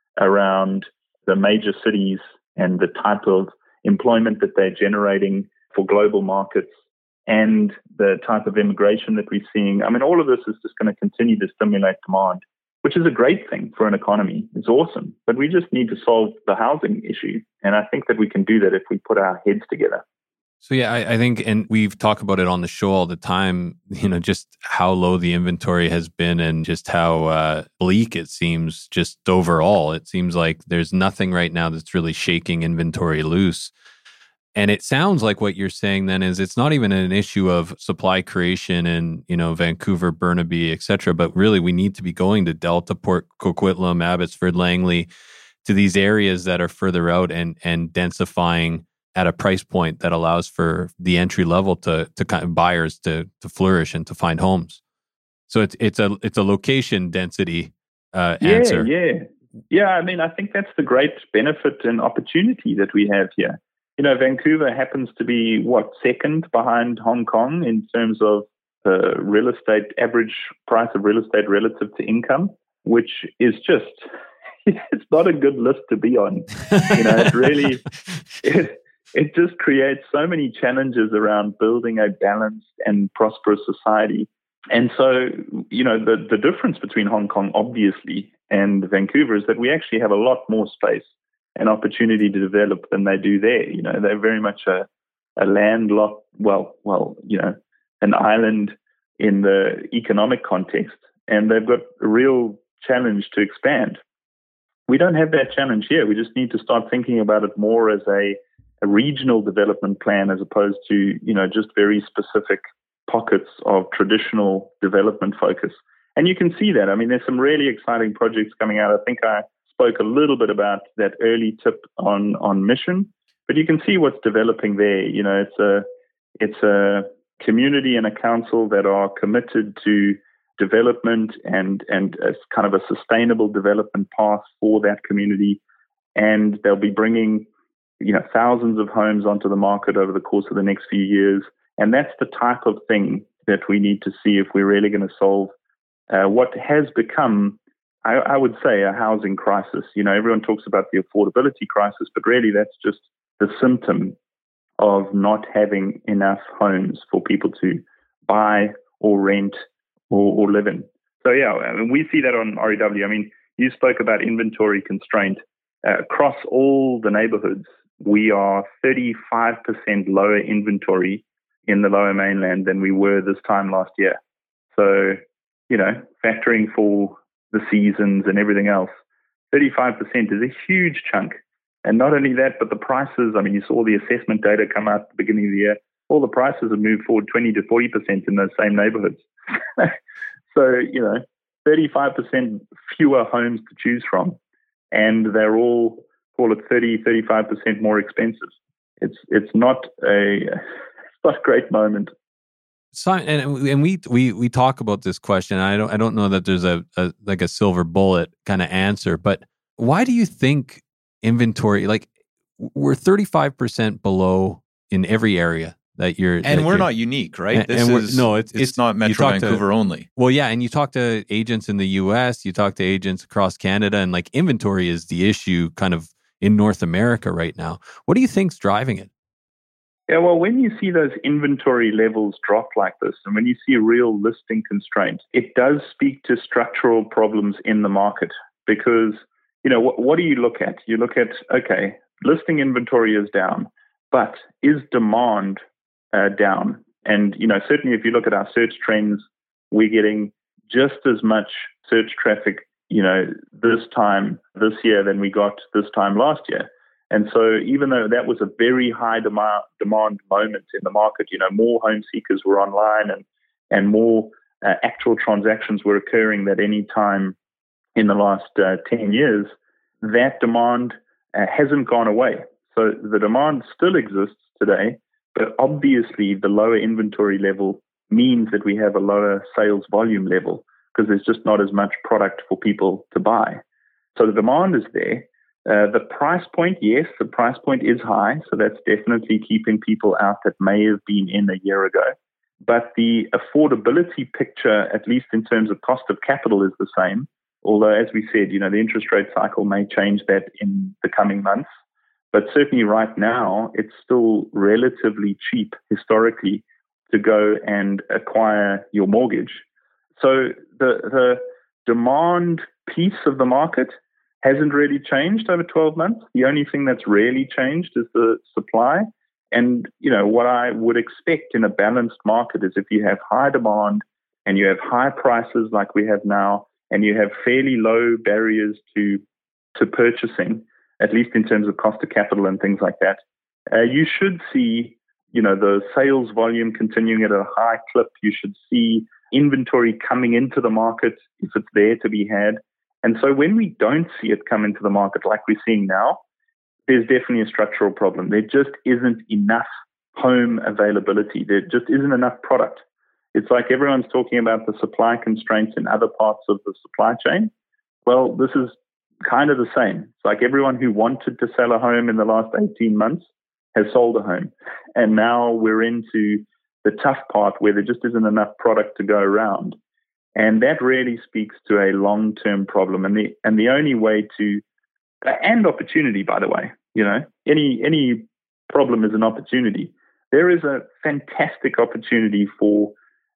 Speaker 6: around the major cities and the type of employment that they're generating for global markets, and the type of immigration that we're seeing. I mean, all of this is just going to continue to stimulate demand, which is a great thing for an economy. It's awesome. But we just need to solve the housing issue. And I think that we can do that if we put our heads together.
Speaker 3: So yeah, I, I think, and we've talked about it on the show all the time, you know, just how low the inventory has been and just how uh, bleak it seems just overall. It seems like there's nothing right now that's really shaking inventory loose. And it sounds like what you're saying then is it's not even an issue of supply creation in, you know, Vancouver, Burnaby, et cetera, but really we need to be going to Delta, Port Coquitlam, Abbotsford, Langley, to these areas that are further out and and densifying at a price point that allows for the entry level to to kind of buyers to to flourish and to find homes. So it's it's a it's a location density uh,
Speaker 6: yeah,
Speaker 3: answer.
Speaker 6: Yeah, yeah. I mean, I think that's the great benefit and opportunity that we have here. You know, Vancouver happens to be what second behind Hong Kong in terms of uh, real estate average price of real estate relative to income, which is just it's not a good list to be on. You know, it really. It, It just creates so many challenges around building a balanced and prosperous society. And so, you know, the, the difference between Hong Kong, obviously, and Vancouver is that we actually have a lot more space and opportunity to develop than they do there. You know, they're very much a, a landlocked, well, well, you know, an island in the economic context, and they've got a real challenge to expand. We don't have that challenge here. We just need to start thinking about it more as a a regional development plan as opposed to, you know, just very specific pockets of traditional development focus. And you can see that. I mean, there's some really exciting projects coming out. I think I spoke a little bit about that early tip on, on Mission, but you can see what's developing there. You know, it's a, it's a community and a council that are committed to development and, and as kind of a sustainable development path for that community. And they'll be bringing you know, thousands of homes onto the market over the course of the next few years. And that's the type of thing that we need to see if we're really going to solve uh, what has become, I, I would say, a housing crisis. You know, everyone talks about the affordability crisis, but really that's just the symptom of not having enough homes for people to buy or rent or, or live in. So, yeah, I mean, we see that on R E W. I mean, you spoke about inventory constraint. Uh, across all the neighborhoods, we are thirty-five percent lower inventory in the Lower Mainland than we were this time last year. So, you know, factoring for the seasons and everything else, thirty-five percent is a huge chunk. And not only that, but the prices, I mean, you saw the assessment data come out at the beginning of the year. All the prices have moved forward twenty to forty percent in those same neighborhoods. So, you know, thirty-five percent fewer homes to choose from. And they're all, call it thirty, thirty-five percent more expensive. It's it's not a it's not a great moment.
Speaker 3: So, and and we we we talk about this question. I don't I don't know that there's a, a like a silver bullet kind of answer, but why do you think inventory, like we're thirty-five percent below in every area that you're,
Speaker 5: and
Speaker 3: that
Speaker 5: we're
Speaker 3: you're,
Speaker 5: not unique, right?
Speaker 3: And,
Speaker 5: this
Speaker 3: and
Speaker 5: is
Speaker 3: no, it's,
Speaker 5: it's,
Speaker 3: it's
Speaker 5: not Metro Vancouver
Speaker 3: to,
Speaker 5: only.
Speaker 3: Well, yeah, and you talk to agents in the U S, you talk to agents across Canada, and like inventory is the issue kind of in North America right now. What do you think's driving it?
Speaker 6: Yeah, well, when you see those inventory levels drop like this, and when you see real listing constraints, it does speak to structural problems in the market. Because, you know, what, what do you look at? You look at, okay, listing inventory is down, but is demand uh, down? And, you know, certainly if you look at our search trends, we're getting just as much search traffic, you know, this time this year than we got this time last year. And so even though that was a very high demand demand moment in the market, you know, more home seekers were online and, and more uh, actual transactions were occurring at any time in the last uh, ten years, that demand uh, hasn't gone away. So the demand still exists today, but obviously the lower inventory level means that we have a lower sales volume level because there's just not as much product for people to buy. So the demand is there. Uh, the price point, yes, the price point is high, so that's definitely keeping people out that may have been in a year ago. But the affordability picture, at least in terms of cost of capital, is the same. Although, as we said, you know, the interest rate cycle may change that in the coming months. But certainly right now, it's still relatively cheap historically to go and acquire your mortgage. So the the demand piece of the market hasn't really changed over twelve months. The only thing that's really changed is the supply. And, you know, what I would expect in a balanced market is if you have high demand and you have high prices like we have now, and you have fairly low barriers to to purchasing, at least in terms of cost of capital and things like that, uh, you should see, you know, the sales volume continuing at a high clip. You should see inventory coming into the market if it's there to be had. And so when we don't see it come into the market like we're seeing now, there's definitely a structural problem. There just isn't enough home availability. There just isn't enough product. It's like everyone's talking about the supply constraints in other parts of the supply chain. Well, this is kind of the same. It's like everyone who wanted to sell a home in the last eighteen months has sold a home. And now we're into the tough part where there just isn't enough product to go around. And that really speaks to a long-term problem. And the and the only way to, and opportunity, by the way, you know, any any problem is an opportunity. There is a fantastic opportunity for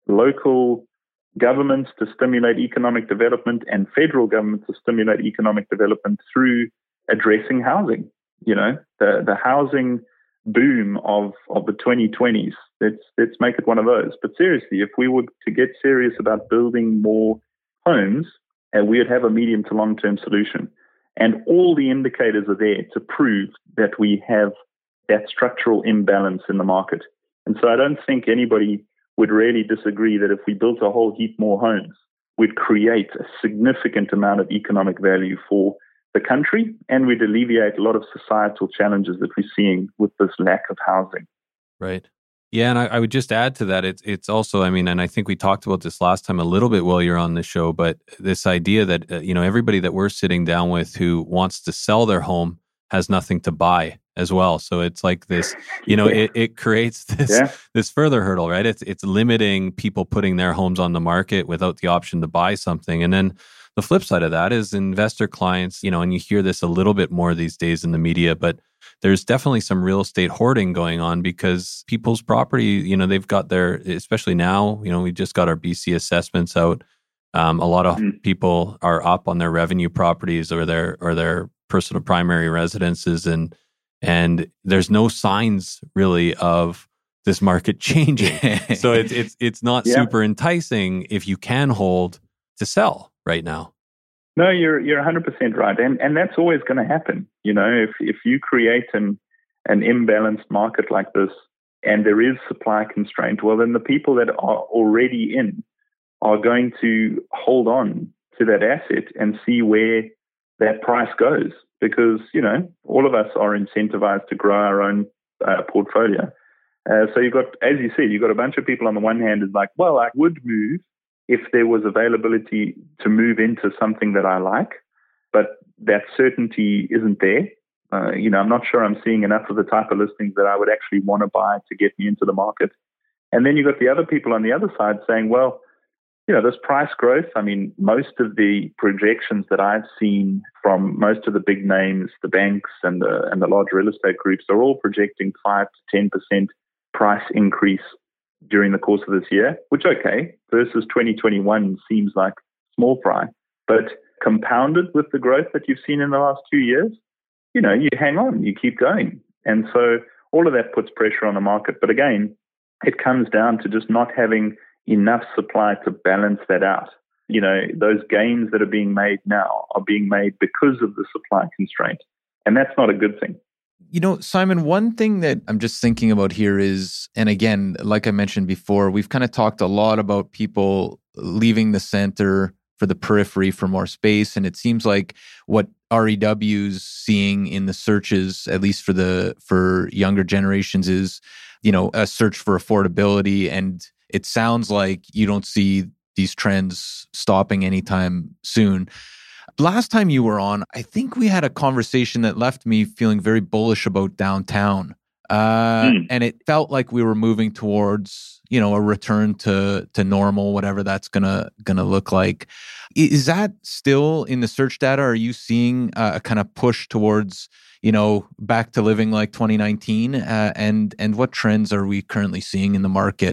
Speaker 6: local governments to stimulate economic development and federal government to stimulate economic development through addressing housing. You know, the the housing boom of, of the twenty twenties. Let's let's make it one of those. But seriously, if we were to get serious about building more homes, uh, we would have a medium to long term solution. And all the indicators are there to prove that we have that structural imbalance in the market. And so I don't think anybody would really disagree that if we built a whole heap more homes, we'd create a significant amount of economic value for the country, and we'd alleviate a lot of societal challenges that we're seeing with this lack of housing.
Speaker 3: Right. Yeah, and I, I would just add to that, it's it's also, I mean, and I think we talked about this last time a little bit while you're on the show, but this idea that, uh, you know, everybody that we're sitting down with who wants to sell their home has nothing to buy as well. So it's like this, you know, it, it creates this yeah. this further hurdle, right? It's it's limiting people putting their homes on the market without the option to buy something. And then the flip side of that is investor clients, you know, and you hear this a little bit more these days in the media, but there's definitely some real estate hoarding going on because people's property, you know, they've got their, especially now, you know, we just got our B C assessments out. Um, a lot of mm-hmm. people are up on their revenue properties or their or their personal primary residences, and and there's no signs really of this market changing. So it's it's it's not yeah. super enticing if you can hold to sell right now.
Speaker 6: No, you're you're one hundred percent right, and and that's always going to happen. You know, if if you create an an imbalanced market like this, and there is supply constraint, well, then the people that are already in are going to hold on to that asset and see where that price goes, because you know all of us are incentivized to grow our own uh, portfolio. Uh, so you've got, as you said, you've got a bunch of people on the one hand is like, well, I would move if there was availability to move into something that I like, but that certainty isn't there. Uh, you know, I'm not sure I'm seeing enough of the type of listings that I would actually want to buy to get me into the market. And then you've got the other people on the other side saying, well, you know, this price growth, I mean, most of the projections that I've seen from most of the big names, the banks and the, and the large real estate groups are all projecting five to ten percent price increase during the course of this year, which, okay, versus twenty twenty-one seems like small fry, but compounded with the growth that you've seen in the last two years, you know, you hang on, you keep going. And so all of that puts pressure on the market. But again, it comes down to just not having enough supply to balance that out. You know, those gains that are being made now are being made because of the supply constraint. And that's not a good thing.
Speaker 2: You know, Simon, one thing that I'm just thinking about here is, and again, like I mentioned before, we've kind of talked a lot about people leaving the center for the periphery for more space. And it seems like what R E W's seeing in the searches, at least for the for younger generations, is, you know, a search for affordability. And it sounds like you don't see these trends stopping anytime soon. Last time you were on, I think we had a conversation that left me feeling very bullish about downtown. Uh, mm. And it felt like we were moving towards, you know, a return to to normal, whatever that's gonna gonna look like. Is that still in the search data? Are you seeing a, a kind of push towards, you know, back to living like twenty nineteen? Uh, and and what trends are we currently seeing in the market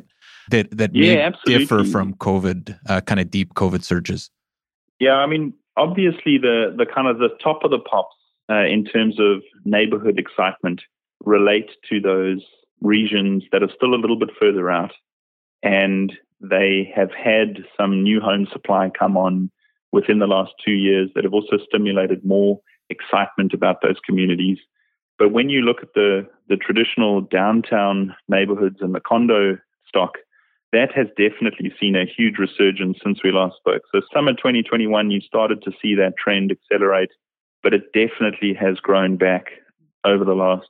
Speaker 5: that that
Speaker 6: Yeah,
Speaker 5: may
Speaker 6: absolutely.
Speaker 5: differ from COVID, uh, kind of deep COVID surges?
Speaker 6: Yeah, I mean, obviously the the kind of the top of the pops uh, in terms of neighborhood excitement relate to those regions that are still a little bit further out, and they have had some new home supply come on within the last two years that have also stimulated more excitement about those communities. But when you look at the, the traditional downtown neighborhoods and the condo stock, that has definitely seen a huge resurgence since we last spoke. So summer twenty twenty-one, you started to see that trend accelerate, but it definitely has grown back over the last,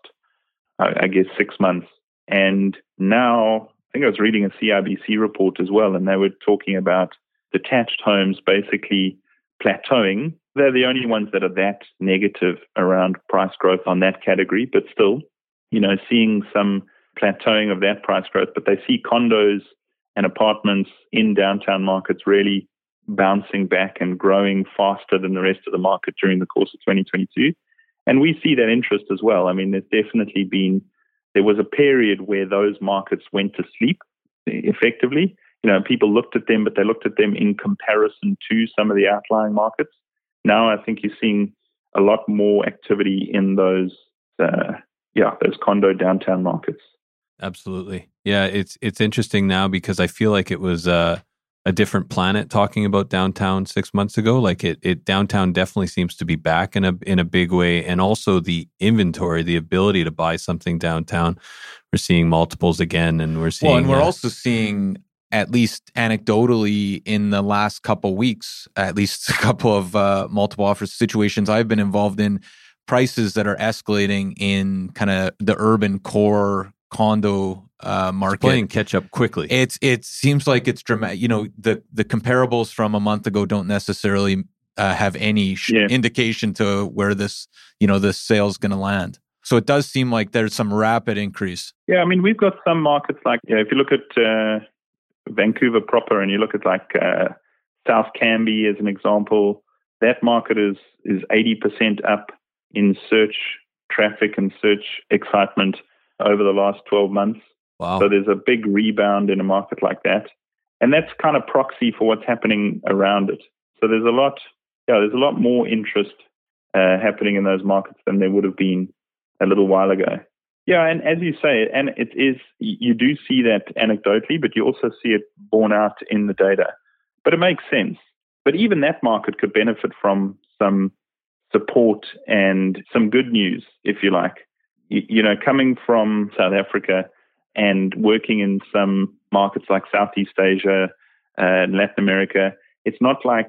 Speaker 6: I guess, six months. And now, I think I was reading a C I B C report as well, and they were talking about detached homes basically plateauing. They're the only ones that are that negative around price growth on that category, but still, you know, seeing some plateauing of that price growth. But they see condos and apartments in downtown markets really bouncing back and growing faster than the rest of the market during the course of twenty twenty-two. And we see that interest as well. I mean, there's definitely been, there was a period where those markets went to sleep effectively. You know, people looked at them, but they looked at them in comparison to some of the outlying markets. Now I think you're seeing a lot more activity in those, uh, yeah, those condo downtown markets.
Speaker 3: Absolutely. Yeah, it's it's interesting now because I feel like it was uh, a different planet talking about downtown six months ago. Like it, it downtown definitely seems to be back in a in a big way, and also the inventory, the ability to buy something downtown. We're seeing multiples again, and we're seeing.
Speaker 5: Well, and we're
Speaker 3: uh,
Speaker 5: also seeing, at least anecdotally, in the last couple weeks, at least a couple of uh, multiple offers situations I've been involved in, prices that are escalating in kind of the urban core condo uh, market.
Speaker 3: playing catch up quickly.
Speaker 5: It's it seems like it's dramatic. You know, the the comparables from a month ago don't necessarily uh, have any sh-
Speaker 6: Yeah.
Speaker 5: indication to where this you know this sale's going to land. So it does seem like there's some rapid increase.
Speaker 6: Yeah, I mean, we've got some markets like, you know, if you look at uh, Vancouver proper and you look at like uh, South Canby as an example, that market is is eighty percent up in search traffic and search excitement over the last twelve months.
Speaker 3: Wow.
Speaker 6: So there's a big rebound in a market like that. And that's kind of proxy for what's happening around it. So there's a lot, yeah, there's a lot more interest uh, happening in those markets than there would have been a little while ago. Yeah, and as you say, and it is, you do see that anecdotally, but you also see it borne out in the data. But it makes sense. But even that market could benefit from some support and some good news, if you like. You, you know, coming from South Africa and working in some markets like Southeast Asia and uh, Latin America, it's not like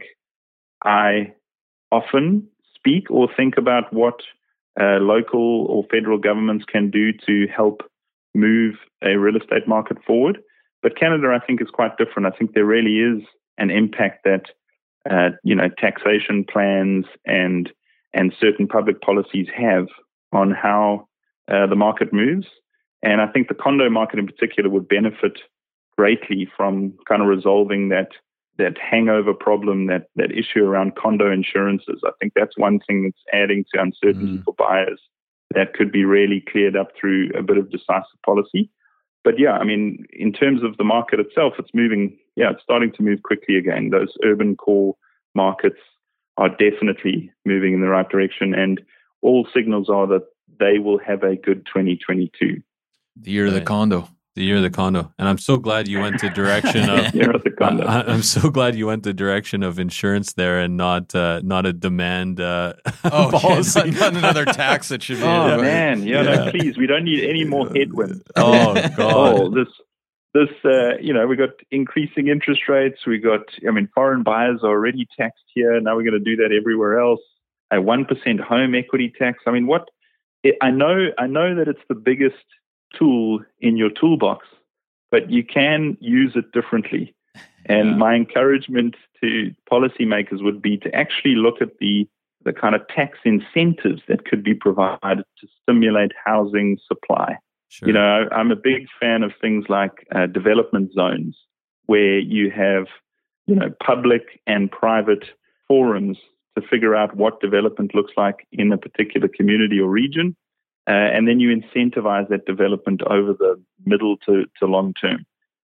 Speaker 6: I often speak or think about what uh, local or federal governments can do to help move a real estate market forward. But Canada, I think, is quite different. I think there really is an impact that, uh, you know, taxation plans and and certain public policies have on how uh, the market moves. And I think the condo market in particular would benefit greatly from kind of resolving that that hangover problem, that that issue around condo insurances. I think that's one thing that's adding to uncertainty mm. for buyers that could be really cleared up through a bit of decisive policy. But yeah, I mean, in terms of the market itself, it's moving, yeah, it's starting to move quickly again. Those urban core markets are definitely moving in the right direction, and all signals are that they will have a good twenty twenty-two.
Speaker 5: The year of the condo.
Speaker 3: The year of the condo. And I'm so glad you went the direction of
Speaker 6: year of the condo.
Speaker 3: I, I'm so glad you went the direction of insurance there and not uh, not a demand uh,
Speaker 5: oh,
Speaker 3: policy.
Speaker 5: Yeah, not, not another tax that should be.
Speaker 6: Oh
Speaker 5: in.
Speaker 6: man, yeah, yeah. No, please, we don't need any more headwinds.
Speaker 3: Oh god.
Speaker 6: Oh, this this uh, you know, we got increasing interest rates. We got, I mean, foreign buyers are already taxed here. Now we're going to do that everywhere else. A one percent home equity tax. I mean, what? I know, I know that it's the biggest tool in your toolbox, but you can use it differently. And yeah. my encouragement to policymakers would be to actually look at the the kind of tax incentives that could be provided to stimulate housing supply.
Speaker 3: Sure.
Speaker 6: You know, I'm a big fan of things like uh, development zones, where you have, you know, public and private forums to figure out what development looks like in a particular community or region. Uh, and then you incentivize that development over the middle to, to long term.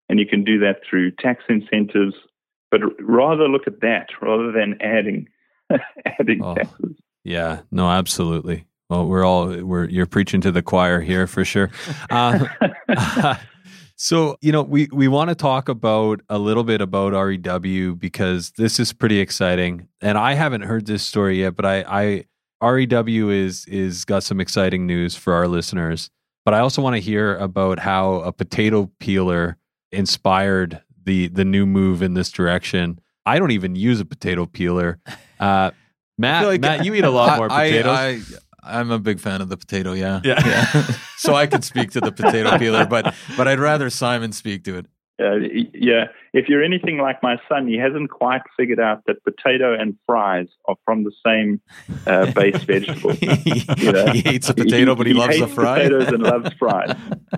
Speaker 6: And you can do that through tax incentives, but rather look at that rather than adding adding
Speaker 3: oh,
Speaker 6: taxes.
Speaker 3: Yeah, no, absolutely. Well, we're all we're you're preaching to the choir here for sure. Uh, so, you know, we we want to talk about a little bit about R E W because this is pretty exciting, and I haven't heard this story yet. But I, I R E W is is got some exciting news for our listeners. But I also want to hear about how a potato peeler inspired the the new move in this direction. I don't even use a potato peeler. Uh, Matt, like Matt, you eat a lot more potatoes.
Speaker 5: I, I, I'm a big fan of the potato, yeah.
Speaker 3: Yeah.
Speaker 5: yeah. So I could speak to the potato peeler, but but I'd rather Simon speak to it.
Speaker 6: Uh, yeah. If you're anything like my son, he hasn't quite figured out that potato and fries are from the same uh, base vegetable.
Speaker 5: he, you know? he hates a potato, he, but he, he loves
Speaker 6: hates
Speaker 5: a fry.
Speaker 6: potatoes and loves fries.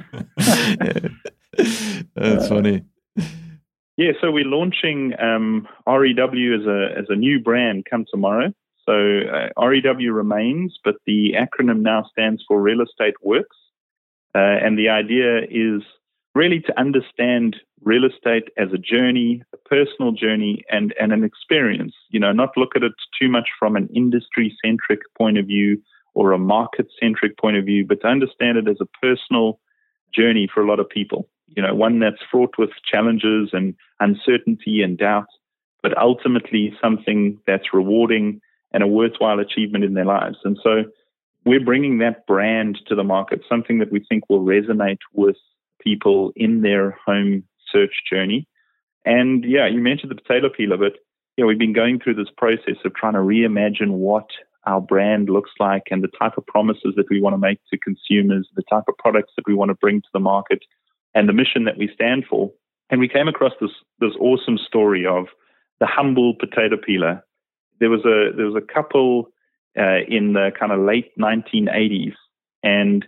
Speaker 5: That's uh, funny.
Speaker 6: Yeah, so we're launching um, R E W as a as a new brand come tomorrow. So uh, R E W remains, but the acronym now stands for Real Estate Works. Uh, and the idea is really to understand real estate as a journey, a personal journey, and, and an experience. You know, not look at it too much from an industry-centric point of view or a market-centric point of view, but to understand it as a personal journey for a lot of people. You know, one that's fraught with challenges and uncertainty and doubt, but ultimately something that's rewarding and a worthwhile achievement in their lives. And so we're bringing that brand to the market, something that we think will resonate with people in their home search journey. And yeah, you mentioned the potato peeler, but yeah, we've been going through this process of trying to reimagine what our brand looks like and the type of promises that we want to make to consumers, the type of products that we want to bring to the market, and the mission that we stand for. And we came across this this awesome story of the humble potato peeler. There was a there was a couple uh, in the kind of late nineteen eighties, and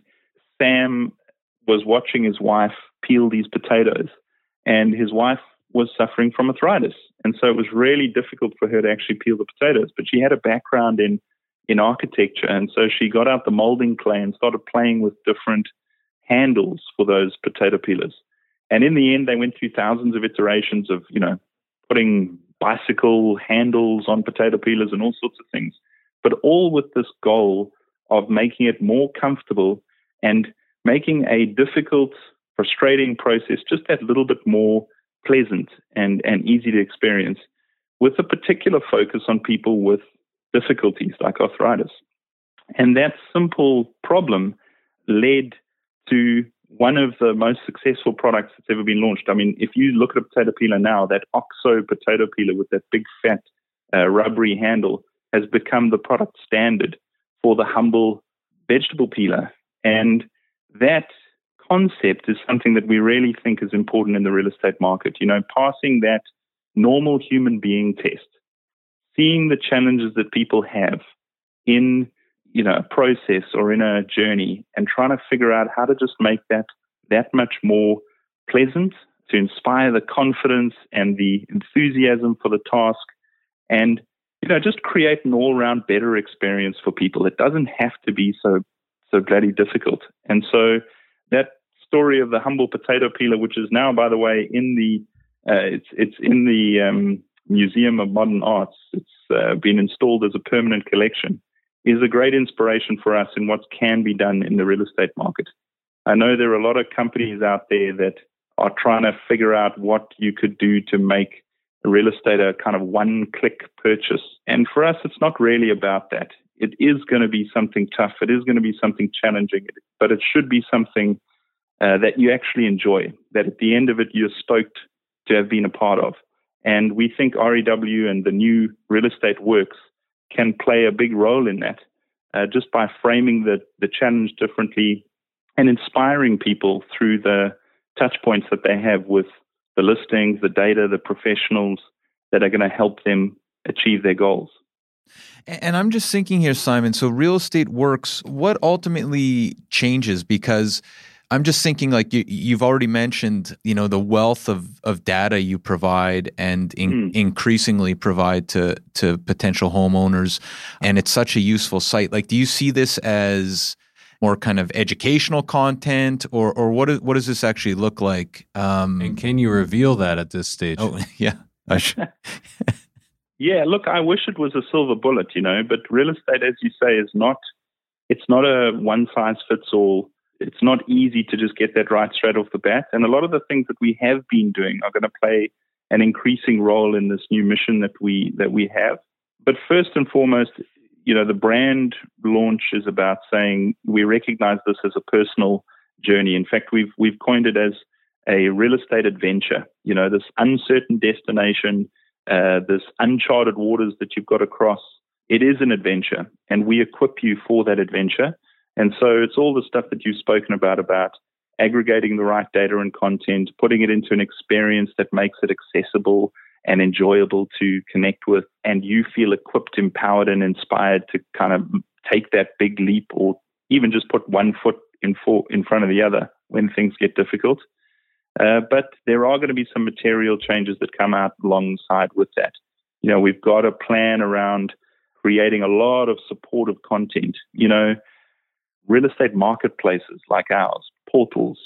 Speaker 6: Sam was watching his wife peel these potatoes, and his wife was suffering from arthritis, and so it was really difficult for her to actually peel the potatoes. But she had a background in in architecture, and so she got out the molding clay and started playing with different handles for those potato peelers. And in the end, they went through thousands of iterations of, you know, putting bicycle handles on potato peelers and all sorts of things, but all with this goal of making it more comfortable and making a difficult, frustrating process just that little bit more pleasant and, and easy to experience, with a particular focus on people with difficulties like arthritis. And that simple problem led to one of the most successful products that's ever been launched. I mean, if you look at a potato peeler now, that OXO potato peeler with that big fat uh, rubbery handle has become the product standard for the humble vegetable peeler. And that concept is something that we really think is important in the real estate market. You know, passing that normal human being test, seeing the challenges that people have in you know, a process or in a journey, and trying to figure out how to just make that that much more pleasant, to inspire the confidence and the enthusiasm for the task, and, you know, just create an all-round better experience for people. It doesn't have to be so so bloody difficult. And so that story of the humble potato peeler, which is now, by the way, in the uh, it's it's in the um, Museum of Modern Arts. It's uh, been installed as a permanent collection, is a great inspiration for us in what can be done in the real estate market. I know there are a lot of companies out there that are trying to figure out what you could do to make real estate a kind of one-click purchase. And for us, it's not really about that. It is going to be something tough. It is going to be something challenging, but it should be something uh, that you actually enjoy, that at the end of it, you're stoked to have been a part of. And we think R E W and the new Real Estate Works can play a big role in that, uh, just by framing the, the challenge differently and inspiring people through the touch points that they have with the listings, the data, the professionals that are going to help them achieve their goals.
Speaker 5: And I'm just thinking here, Simon, so Real Estate Works, what ultimately changes? Because I'm just thinking, like, you, you've already mentioned, you know, the wealth of, of data you provide and in, mm. increasingly provide to, to potential homeowners. And it's such a useful site. Like, do you see this as more kind of educational content, or or what is, what does this actually look like? Um,
Speaker 3: and can you reveal that at this stage?
Speaker 5: Oh, yeah. I should.
Speaker 6: Yeah, look, I wish it was a silver bullet, you know, but real estate, as you say, is not, it's not a one size fits all. It's not easy to just get that right straight off the bat. And a lot of the things that we have been doing are going to play an increasing role in this new mission that we that we have. But first and foremost, you know, the brand launch is about saying we recognize this as a personal journey. In fact, we've we've coined it as a real estate adventure. You know, this uncertain destination, uh, this uncharted waters that you've got to cross. It is an adventure, and we equip you for that adventure. And so it's all the stuff that you've spoken about, about aggregating the right data and content, putting it into an experience that makes it accessible and enjoyable to connect with, and you feel equipped, empowered, and inspired to kind of take that big leap, or even just put one foot in, for, in front of the other when things get difficult. Uh, but there are going to be some material changes that come out alongside with that. You know, we've got a plan around creating a lot of supportive content. You know, real estate marketplaces like ours, portals,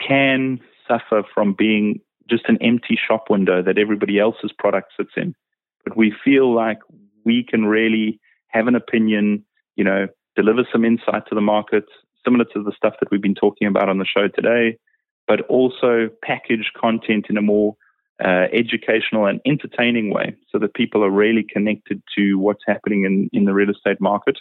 Speaker 6: can suffer from being just an empty shop window that everybody else's product sits in. But we feel like we can really have an opinion, you know, deliver some insight to the market, similar to the stuff that we've been talking about on the show today, but also package content in a more uh, educational and entertaining way so that people are really connected to what's happening in, in the real estate market.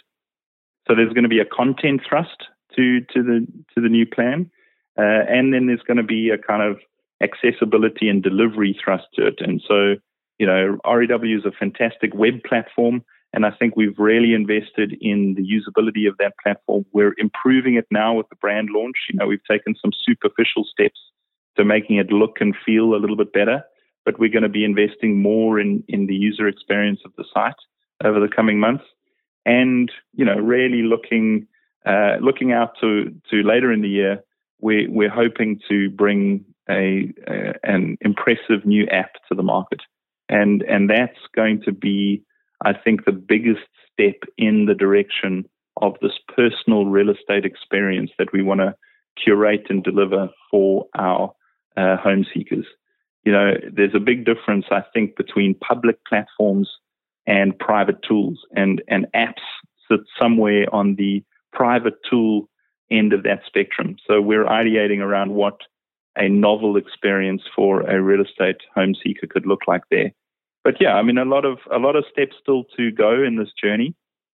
Speaker 6: So there's going to be a content thrust to, to the to the new plan. Uh, and then there's going to be a kind of accessibility and delivery thrust to it. And so, you know, R E W is a fantastic web platform, and I think we've really invested in the usability of that platform. We're improving it now with the brand launch. You know, we've taken some superficial steps to making it look and feel a little bit better, but we're going to be investing more in, in the user experience of the site over the coming months. And, you know, really looking uh, looking out to, to later in the year, we, we're hoping to bring a, a an impressive new app to the market. And and that's going to be, I think, the biggest step in the direction of this personal real estate experience that we want to curate and deliver for our uh, home seekers. You know, there's a big difference, I think, between public platforms and private tools, and, and apps sit somewhere on the private tool end of that spectrum. So we're ideating around what a novel experience for a real estate home seeker could look like there. But yeah, I mean, a lot of a lot of steps still to go in this journey.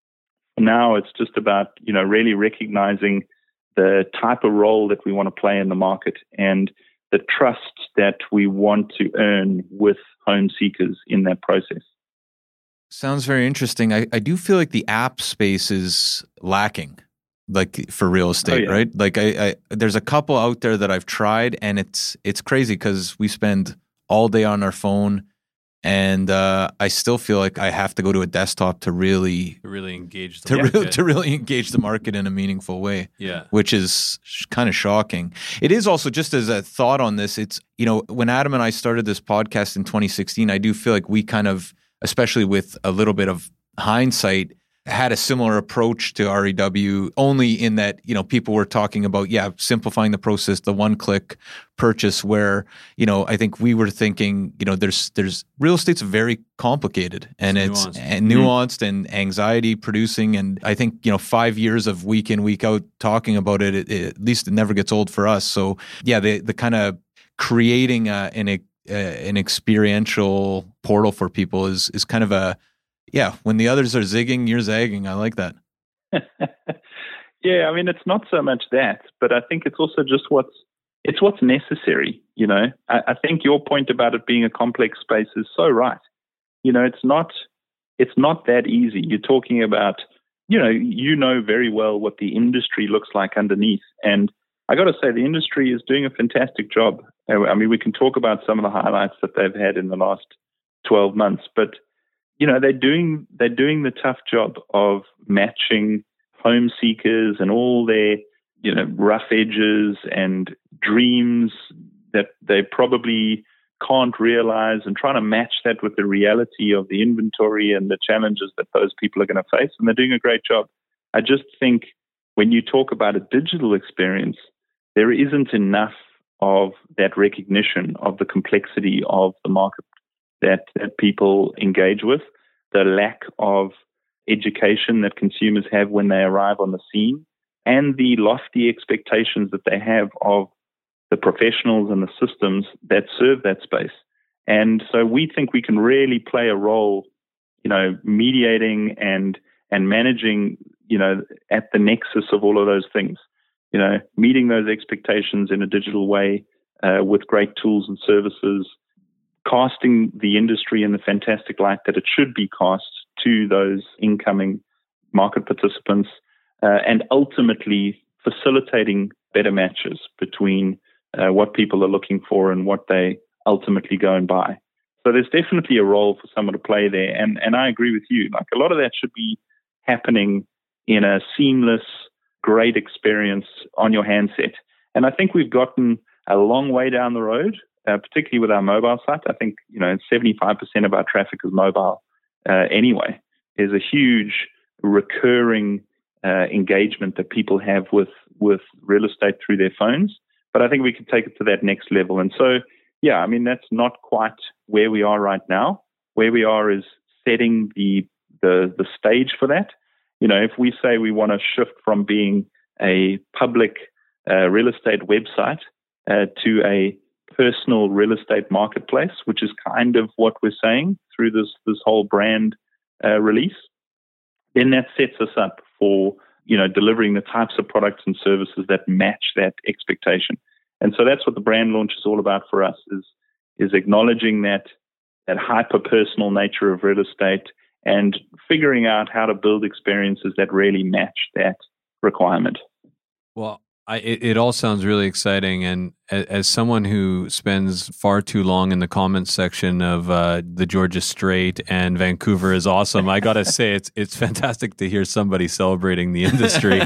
Speaker 6: Now it's just about, you know, really recognizing the type of role that we want to play in the market and the trust that we want to earn with home seekers in that process.
Speaker 5: Sounds very interesting. I, I do feel like the app space is lacking, like for real estate, oh, yeah. right? Like I, I, there's a couple out there that I've tried, and it's it's crazy because we spend all day on our phone, and uh, I still feel like I have to go to a desktop to really,
Speaker 3: to really engage the
Speaker 5: to
Speaker 3: market.
Speaker 5: Re- to really engage the market in a meaningful way.
Speaker 3: Yeah,
Speaker 5: which is sh- kind of shocking. It is also, just as a thought on this, it's, you know, when Adam and I started this podcast in twenty sixteen, I do feel like we kind of, especially with a little bit of hindsight, had a similar approach to R E W, only in that, you know, people were talking about, yeah, simplifying the process, the one-click purchase, where, you know, I think we were thinking, you know, there's there's real estate's very complicated, and it's, it's nuanced. and nuanced mm-hmm. and anxiety producing. And I think, you know, five years of week in, week out talking about it, it, it at least it never gets old for us. So yeah, the the kind of creating a, an a, an experiential portal for people is is kind of a, yeah, when the others are zigging, you're zagging. I like that.
Speaker 6: Yeah, I mean, it's not so much that, but I think it's also just what's it's what's necessary. You know, I, I think your point about it being a complex space is so right. You know, it's not it's not that easy. You're talking about, you know, you know very well what the industry looks like underneath, and I got to say, the industry is doing a fantastic job. I mean, we can talk about some of the highlights that they've had in the last twelve months, but you know, they're doing they're doing the tough job of matching home seekers and all their, you know, rough edges and dreams that they probably can't realize, and trying to match that with the reality of the inventory and the challenges that those people are going to face. And they're doing a great job. I just think when you talk about a digital experience, there isn't enough of that recognition of the complexity of the market that, that people engage with, the lack of education that consumers have when they arrive on the scene, and the lofty expectations that they have of the professionals and the systems that serve that space. And so we think we can really play a role, you know, mediating and and managing, you know, at the nexus of all of those things, you know, meeting those expectations in a digital way uh, with great tools and services, casting the industry in the fantastic light that it should be cast to those incoming market participants, uh, and ultimately facilitating better matches between uh, what people are looking for and what they ultimately go and buy. So there's definitely a role for someone to play there. And, and I agree with you. Like, a lot of that should be happening in a seamless, great experience on your handset. And I think we've gotten a long way down the road, uh, particularly with our mobile site. I think, you know, seventy-five percent of our traffic is mobile uh, anyway. There's a huge recurring uh, engagement that people have with, with real estate through their phones. But I think we could take it to that next level. And so, yeah, I mean, that's not quite where we are right now. Where we are is setting the the, the stage for that. You know, if we say we want to shift from being a public uh, real estate website uh, to a personal real estate marketplace, which is kind of what we're saying through this this whole brand uh, release, then that sets us up for, you know, delivering the types of products and services that match that expectation. And so that's what the brand launch is all about for us, is is acknowledging that that hyper-personal nature of real estate and figuring out how to build experiences that really match that requirement.
Speaker 3: Well, I, it, it all sounds really exciting. And as, as someone who spends far too long in the comments section of uh, the Georgia Strait and Vancouver is awesome, I got to say it's it's fantastic to hear somebody celebrating the industry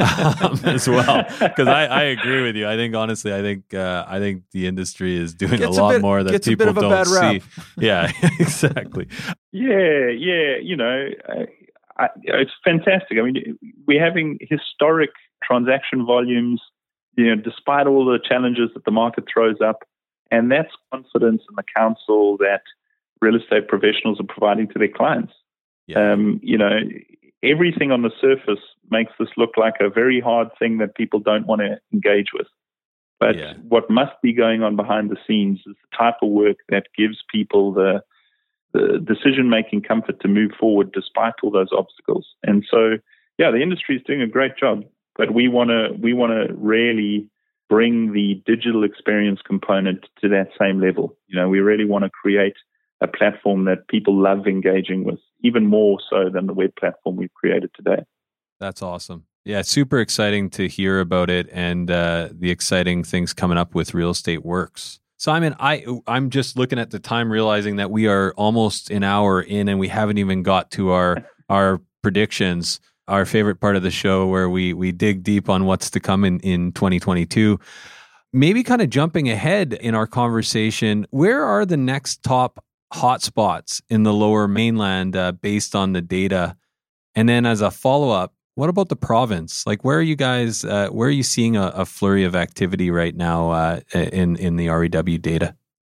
Speaker 3: um, as well. Because I, I agree with you. I think, honestly, I think uh, I think the industry is doing
Speaker 5: gets
Speaker 3: a lot
Speaker 5: a bit,
Speaker 3: more that people don't see. Yeah, exactly.
Speaker 6: Yeah, yeah. You know, I, I, it's fantastic. I mean, we're having historic transaction volumes, you know, despite all the challenges that the market throws up. And that's confidence in the counsel that real estate professionals are providing to their clients. Yeah. Um, you know, everything on the surface makes this look like a very hard thing that people don't want to engage with. But yeah. what must be going on behind the scenes is the type of work that gives people the the decision-making comfort to move forward despite all those obstacles. And so, yeah, the industry is doing a great job, but we want to we want to really bring the digital experience component to that same level. You know, we really want to create a platform that people love engaging with, even more so than the web platform we've created today.
Speaker 3: That's awesome. Yeah, super exciting to hear about it and uh, the exciting things coming up with Real Estate Works. Simon, I, I'm just looking at the time, realizing that we are almost an hour in and we haven't even got to our our predictions, our favorite part of the show where we we dig deep on what's to come in, in twenty twenty-two. Maybe kind of jumping ahead in our conversation, where are the next top hotspots in the Lower Mainland uh, based on the data? And then as a follow-up, what about the province? Like, where are you guys, uh, where are you seeing a, a flurry of activity right now uh, in, in the R E W data?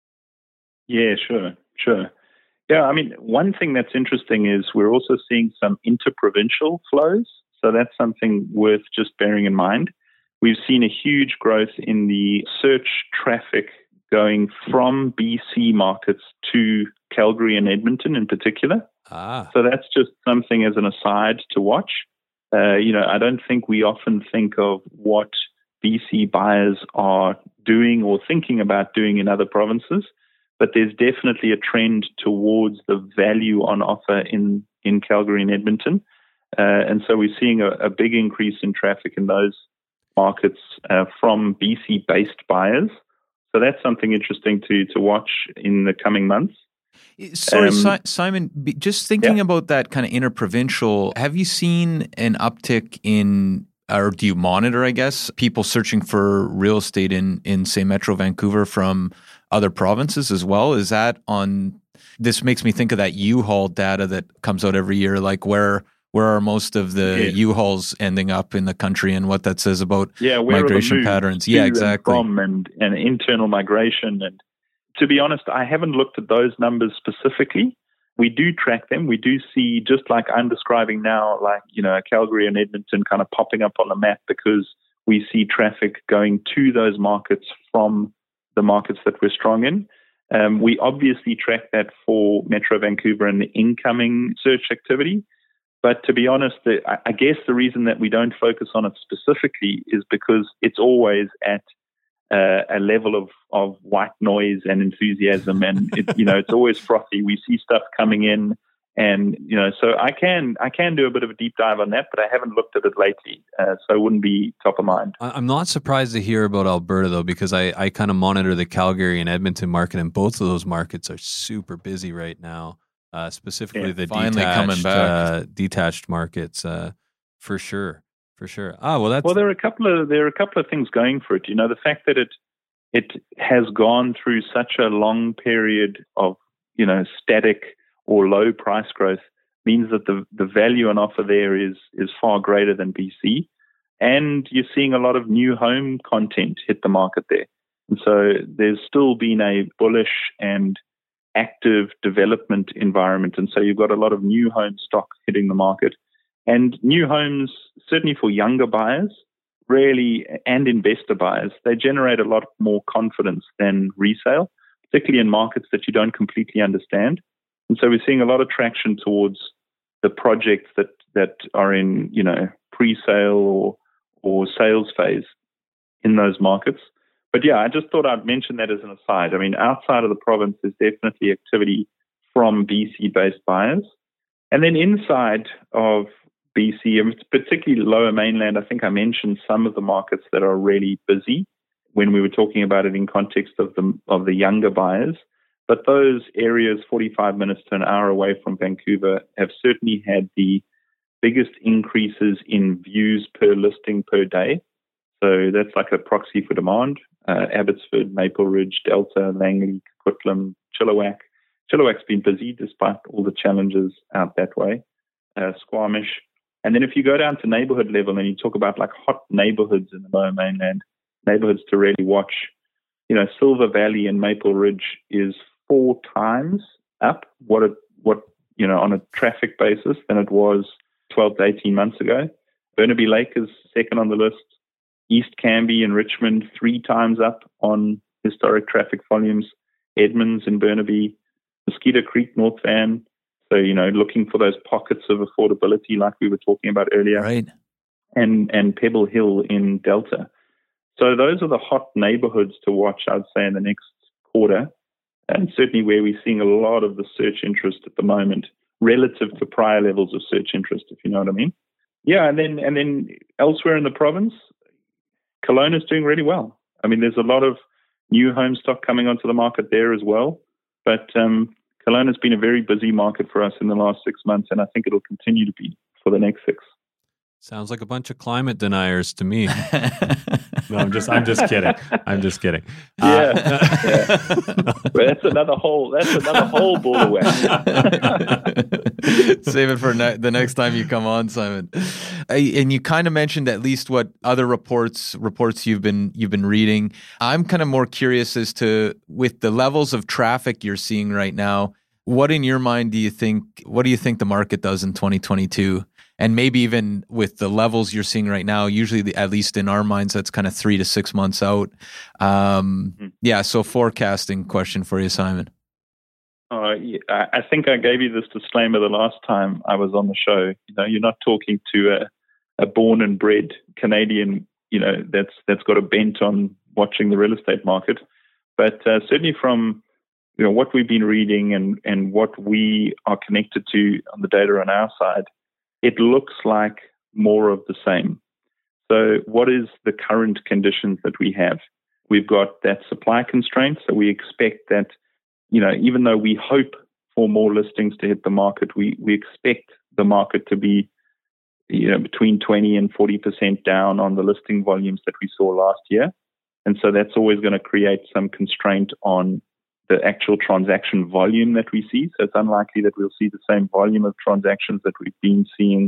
Speaker 6: Yeah, sure, sure. Yeah, I mean, one thing that's interesting is we're also seeing some interprovincial flows. So that's something worth just bearing in mind. We've seen a huge growth in the search traffic going from B C markets to Calgary and Edmonton in particular. Ah. So that's just something as an aside to watch. Uh, you know, I don't think we often think of what B C buyers are doing or thinking about doing in other provinces, but there's definitely a trend towards the value on offer in, in Calgary and Edmonton. Uh, and so we're seeing a, a big increase in traffic in those markets uh, from B C-based buyers. So that's something interesting to to watch in the coming months.
Speaker 5: Sorry, um, si- Simon, just thinking yeah. about that kind of interprovincial, have you seen an uptick in, or do you monitor, I guess, people searching for real estate in, in say, Metro Vancouver from other provinces as well? Is that on, this makes me think of that U-Haul data that comes out every year, like where
Speaker 2: where are most of the
Speaker 6: Yes.
Speaker 2: U-Hauls ending up in the country and what that says about
Speaker 6: Yeah, where
Speaker 2: migration
Speaker 6: are the moves
Speaker 2: patterns.
Speaker 6: to
Speaker 2: Yeah,
Speaker 6: and
Speaker 2: exactly.
Speaker 6: from and, and internal migration. And to be honest, I haven't looked at those numbers specifically. We do track them. We do see, just like I'm describing now, like, you know, Calgary and Edmonton kind of popping up on the map because we see traffic going to those markets from the markets that we're strong in. Um, we obviously track that for Metro Vancouver and the incoming search activity. But to be honest, the, I, I guess the reason that we don't focus on it specifically is because it's always at uh, a level of, of white noise and enthusiasm. And, it, you know, it's always frothy. We see stuff coming in. And, you know, so I can I can do a bit of a deep dive on that, but I haven't looked at it lately. Uh, so it wouldn't be top of mind.
Speaker 3: I'm not surprised to hear about Alberta, though, because I, I kind of monitor the Calgary and Edmonton market, and both of those markets are super busy right now, uh, specifically
Speaker 6: Yeah,
Speaker 3: the
Speaker 2: finally
Speaker 3: detached,
Speaker 2: coming back.
Speaker 3: Uh, detached markets, uh, for sure, for sure. Ah, well, that's...
Speaker 6: Well, there are a couple of there are a couple of things going for it. You know, the fact that it it has gone through such a long period of, you know, static or low price growth means that the, the value on offer there is is far greater than B C. And you're seeing a lot of new home content hit the market there. And so there's still been a bullish and active development environment. And so you've got a lot of new home stock hitting the market. And new homes, certainly for younger buyers, really, and investor buyers, they generate a lot more confidence than resale, particularly in markets that you don't completely understand. And so we're seeing a lot of traction towards the projects that, that are in, you know, pre-sale or or sales phase in those markets. But yeah, I just thought I'd mention that as an aside. I mean, outside of the province, there's definitely activity from B C-based buyers. And then inside of B C, particularly Lower Mainland, I think I mentioned some of the markets that are really busy when we were talking about it in context of the of the younger buyers. But those areas, forty-five minutes to an hour away from Vancouver, have certainly had the biggest increases in views per listing per day. So that's like a proxy for demand. Uh, Abbotsford, Maple Ridge, Delta, Langley, Coquitlam, Chilliwack. Chilliwack's been busy despite all the challenges out that way. Uh, Squamish. And then if you go down to neighborhood level and you talk about like hot neighborhoods in the Lower Mainland, neighborhoods to really watch, you know, Silver Valley and Maple Ridge is four times up what it, what, you know, on a traffic basis than it was twelve to eighteen months ago. Burnaby Lake is second on the list. East Canby and Richmond, three times up on historic traffic volumes. Edmonds and Burnaby, Mosquito Creek, North Van. So, you know, looking for those pockets of affordability like we were talking about earlier.
Speaker 2: Right.
Speaker 6: And, and Pebble Hill in Delta. So those are the hot neighborhoods to watch, I'd say, in the next quarter. And certainly where we're seeing a lot of the search interest at the moment relative to prior levels of search interest, if you know what I mean. Yeah, and then and then elsewhere in the province, Kelowna is doing really well. I mean, there's a lot of new home stock coming onto the market there as well. But um, Kelowna has been a very busy market for us in the last six months, and I think it'll continue to be for the next six.
Speaker 3: Sounds like a bunch of climate deniers to me. No, I'm just, I'm just kidding. I'm just kidding.
Speaker 6: Yeah,
Speaker 3: Uh,
Speaker 6: yeah. Well, that's another whole, that's another whole ball of wax.
Speaker 2: Save it for ne- the next time you come on, Simon. Uh, and you kind of mentioned at least what other reports reports you've been you've been reading. I'm kind of more curious as to, with the levels of traffic you're seeing right now, what in your mind do you think? What do you think the market does in twenty twenty-two? And maybe even with the levels you're seeing right now, usually the, at least in our minds, that's kind of three to six months out. Um, mm-hmm. Yeah, so forecasting question for you, Simon.
Speaker 6: Uh, yeah, I think I gave you this disclaimer the last time I was on the show. You know, you're not talking to a, a born and bred Canadian, you know, that's that's got a bent on watching the real estate market. But uh, certainly from, you know, what we've been reading and, and what we are connected to on the data on our side, it looks like more of the same. So what is the current conditions that we have? We've got that supply constraint. So we expect that, you know, even though we hope for more listings to hit the market, we, we expect the market to be, you know, between twenty and forty percent down on the listing volumes that we saw last year. And so that's always going to create some constraint on the actual transaction volume that we see. So it's unlikely that we'll see the same volume of transactions that we've been seeing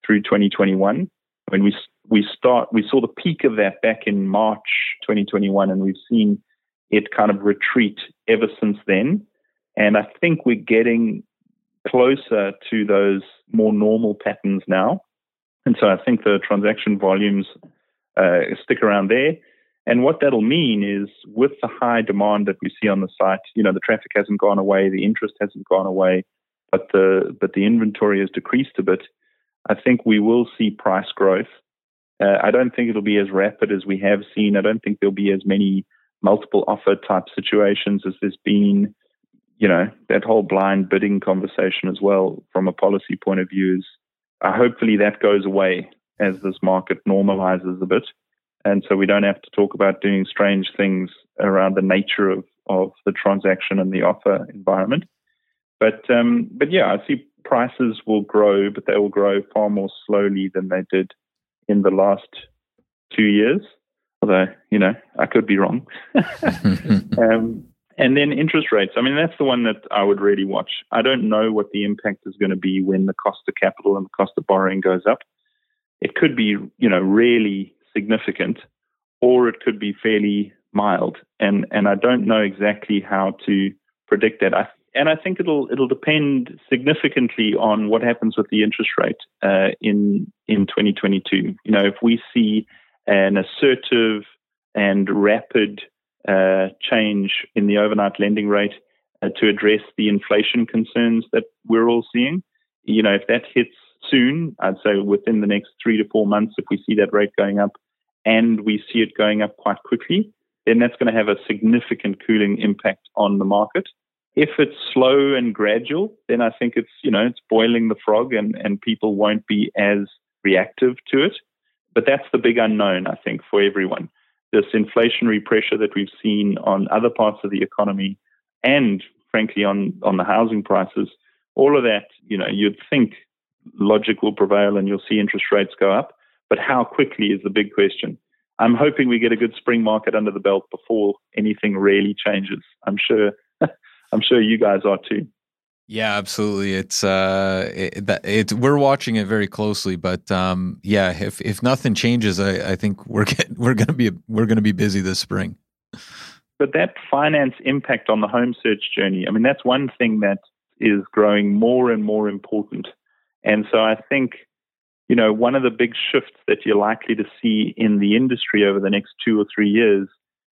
Speaker 6: through twenty twenty-one. When we we start, we saw the peak of that back in March twenty twenty-one, and we've seen it kind of retreat ever since then. And I think we're getting closer to those more normal patterns now. And so I think the transaction volumes uh, stick around there. And what that'll mean is with the high demand that we see on the site, you know, the traffic hasn't gone away, the interest hasn't gone away, but the but the inventory has decreased a bit. I think we will see price growth. Uh, I don't think it'll be as rapid as we have seen. I don't think there'll be as many multiple offer type situations as there's been. You know, that whole blind bidding conversation as well from a policy point of view is uh, hopefully that goes away as this market normalizes a bit. And so we don't have to talk about doing strange things around the nature of, of the transaction and the offer environment. But, um, but yeah, I see prices will grow, but they will grow far more slowly than they did in the last two years. Although, you know, I could be wrong. um, and then interest rates. I mean, that's the one that I would really watch. I don't know what the impact is going to be when the cost of capital and the cost of borrowing goes up. It could be, you know, really significant, or it could be fairly mild. And and I don't know exactly how to predict that. I, and I think it'll it'll depend significantly on what happens with the interest rate uh, in in twenty twenty-two. You know, if we see an assertive and rapid uh, change in the overnight lending rate uh, to address the inflation concerns that we're all seeing, you know, if that hits soon, I'd say within the next three to four months, if we see that rate going up and we see it going up quite quickly, then that's going to have a significant cooling impact on the market. If it's slow and gradual, then I think it's, you know, it's boiling the frog and, and people won't be as reactive to it. But that's the big unknown, I think, for everyone. This inflationary pressure that we've seen on other parts of the economy and, frankly, on, on the housing prices, all of that, you know, you'd think logic will prevail and you'll see interest rates go up. But how quickly is the big question. I'm hoping we get a good spring market under the belt before anything really changes. I'm sure I'm sure you guys are too.
Speaker 2: Yeah, absolutely. It's uh, it, it we're watching it very closely, but um, yeah, if if nothing changes, I, I think we're get, we're gonna be we're gonna be busy this spring.
Speaker 6: But that finance impact on the home search journey, I mean, that's one thing that is growing more and more important. And so I think, you know, one of the big shifts that you're likely to see in the industry over the next two or three years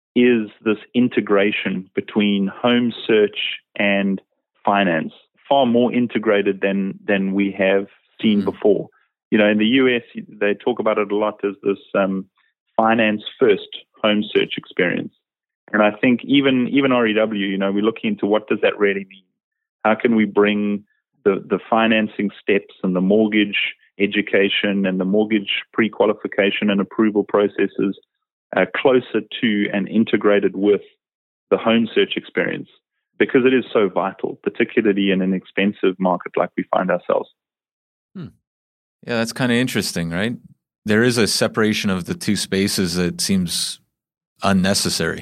Speaker 6: is this integration between home search and finance, far more integrated than than we have seen mm-hmm. before. You know, in the U S, they talk about it a lot as this um, finance-first home search experience. And I think even even R E W, you know, we're looking into what does that really mean? How can we bring the, the financing steps and the mortgage education and the mortgage pre-qualification and approval processes uh, closer to and integrated with the home search experience, because it is so vital, particularly in an expensive market like we find ourselves.
Speaker 2: Hmm. Yeah, that's kind of interesting, right? There is a separation of the two spaces that seems unnecessary.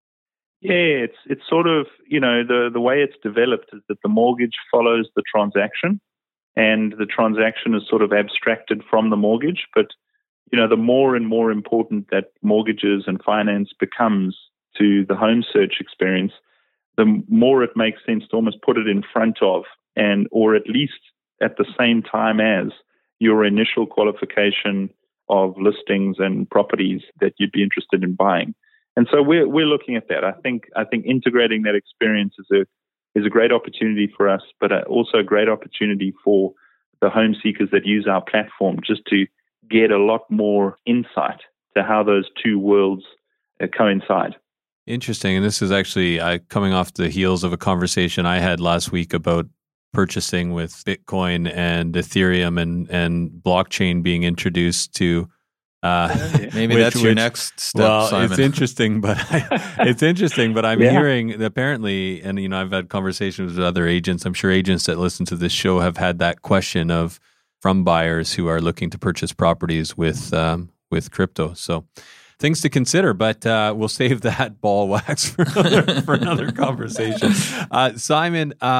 Speaker 6: Yeah, it's it's sort of, you know, the, the way it's developed is that the mortgage follows the transaction and the transaction is sort of abstracted from the mortgage. But, you know, the more and more important that mortgages and finance becomes to the home search experience, the more it makes sense to almost put it in front of and or at least at the same time as your initial qualification of listings and properties that you'd be interested in buying. And so we're we're looking at that. I think I think integrating that experience is a is a great opportunity for us, but also a great opportunity for the home seekers that use our platform, just to get a lot more insight to how those two worlds uh, coincide.
Speaker 3: Interesting. And this is actually uh, coming off the heels of a conversation I had last week about purchasing with Bitcoin and Ethereum and and blockchain being introduced to. Uh,
Speaker 2: Maybe
Speaker 3: which,
Speaker 2: that's your
Speaker 3: which,
Speaker 2: next step,
Speaker 3: well,
Speaker 2: Simon.
Speaker 3: It's interesting, but I, it's interesting, but I'm
Speaker 6: yeah.
Speaker 3: hearing that apparently, and you know, I've had conversations with other agents. I'm sure agents that listen to this show have had that question of from buyers who are looking to purchase properties with um, with crypto. So things to consider, but uh, we'll save that ball wax for another, for another conversation. Uh, Simon, um,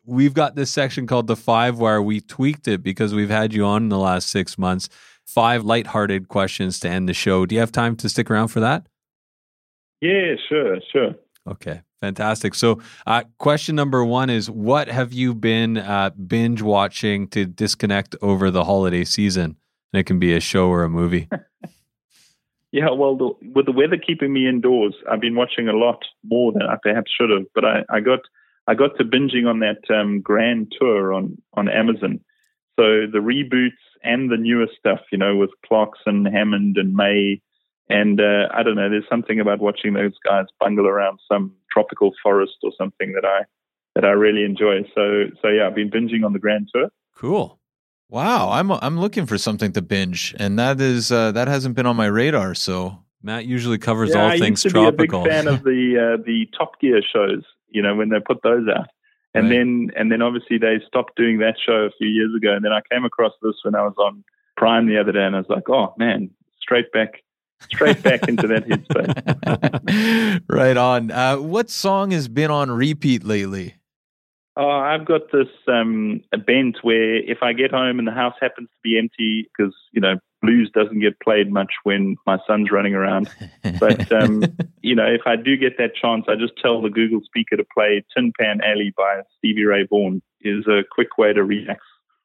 Speaker 3: we've got this section called the Five Wire. We tweaked it because we've had you on in the last six months. Five lighthearted questions to end the show. Do you have time to stick around for that?
Speaker 6: Yeah, sure, sure.
Speaker 3: Okay, fantastic. So uh, question number one is, what have you been uh, binge watching to disconnect over the holiday season? And it can be a show or a movie.
Speaker 6: Yeah, well, the, with the weather keeping me indoors, I've been watching a lot more than I perhaps should have. But I, I got I got to binging on that um, Grand Tour on, on Amazon. So the reboots and the newer stuff, you know, with Clarkson, Hammond, and May. And uh, I don't know, there's something about watching those guys bungle around some tropical forest or something that I that I really enjoy. So so yeah, I've been binging on the Grand Tour.
Speaker 3: Cool.
Speaker 5: Wow, I'm I'm looking for something to binge, and that is uh, that hasn't been on my radar. So
Speaker 3: Matt usually covers
Speaker 6: yeah,
Speaker 3: all
Speaker 6: I
Speaker 3: things
Speaker 6: used to
Speaker 3: tropical.
Speaker 6: be a big fan of the uh, the Top Gear shows, you know, when they put those out, and
Speaker 3: Right.
Speaker 6: then and then obviously they stopped doing that show a few years ago, and then I came across this when I was on Prime the other day, and I was like, oh man, straight back, straight back into that headspace.
Speaker 5: Right on. Uh, what song has been on repeat lately?
Speaker 6: Oh, I've got this um, a bent where if I get home and the house happens to be empty, because, you know, blues doesn't get played much when my son's running around. But, um, you know, if I do get that chance, I just tell the Google speaker to play Tin Pan Alley by Stevie Ray Vaughan. Is a quick way to relax.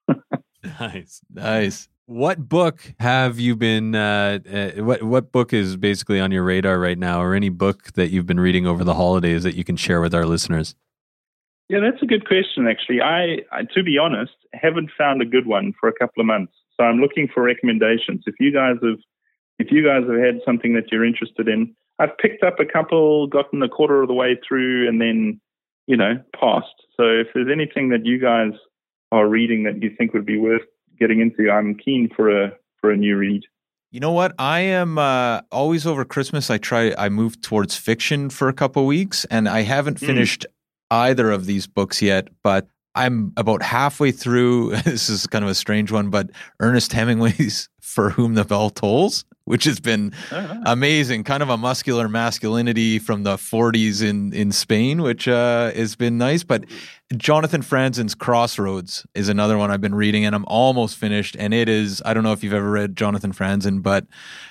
Speaker 3: Nice.
Speaker 5: Nice.
Speaker 3: What book have you been, uh, uh, what, what book is basically on your radar right now, or any book that you've been reading over the holidays that you can share with our listeners?
Speaker 6: Yeah, that's a good question, actually. I, I, to be honest, haven't found a good one for a couple of months. So I'm looking for recommendations. If you guys have, if you guys have had something that you're interested in, I've picked up a couple, gotten a quarter of the way through, and then, you know, passed. So if there's anything that you guys are reading that you think would be worth getting into, I'm keen for a for a new read.
Speaker 5: You know what? I am uh, always over Christmas. I try. I move towards fiction for a couple weeks, and I haven't finished mm. either of these books yet. But I'm about halfway through. This is kind of a strange one, but Ernest Hemingway's "For Whom the Bell Tolls," which has been oh, nice. amazing. Kind of a muscular masculinity from the forties in in Spain, which uh, has been nice. But Jonathan Franzen's Crossroads is another one I've been reading, and I'm almost finished. And it is, I don't know if you've ever read Jonathan Franzen, but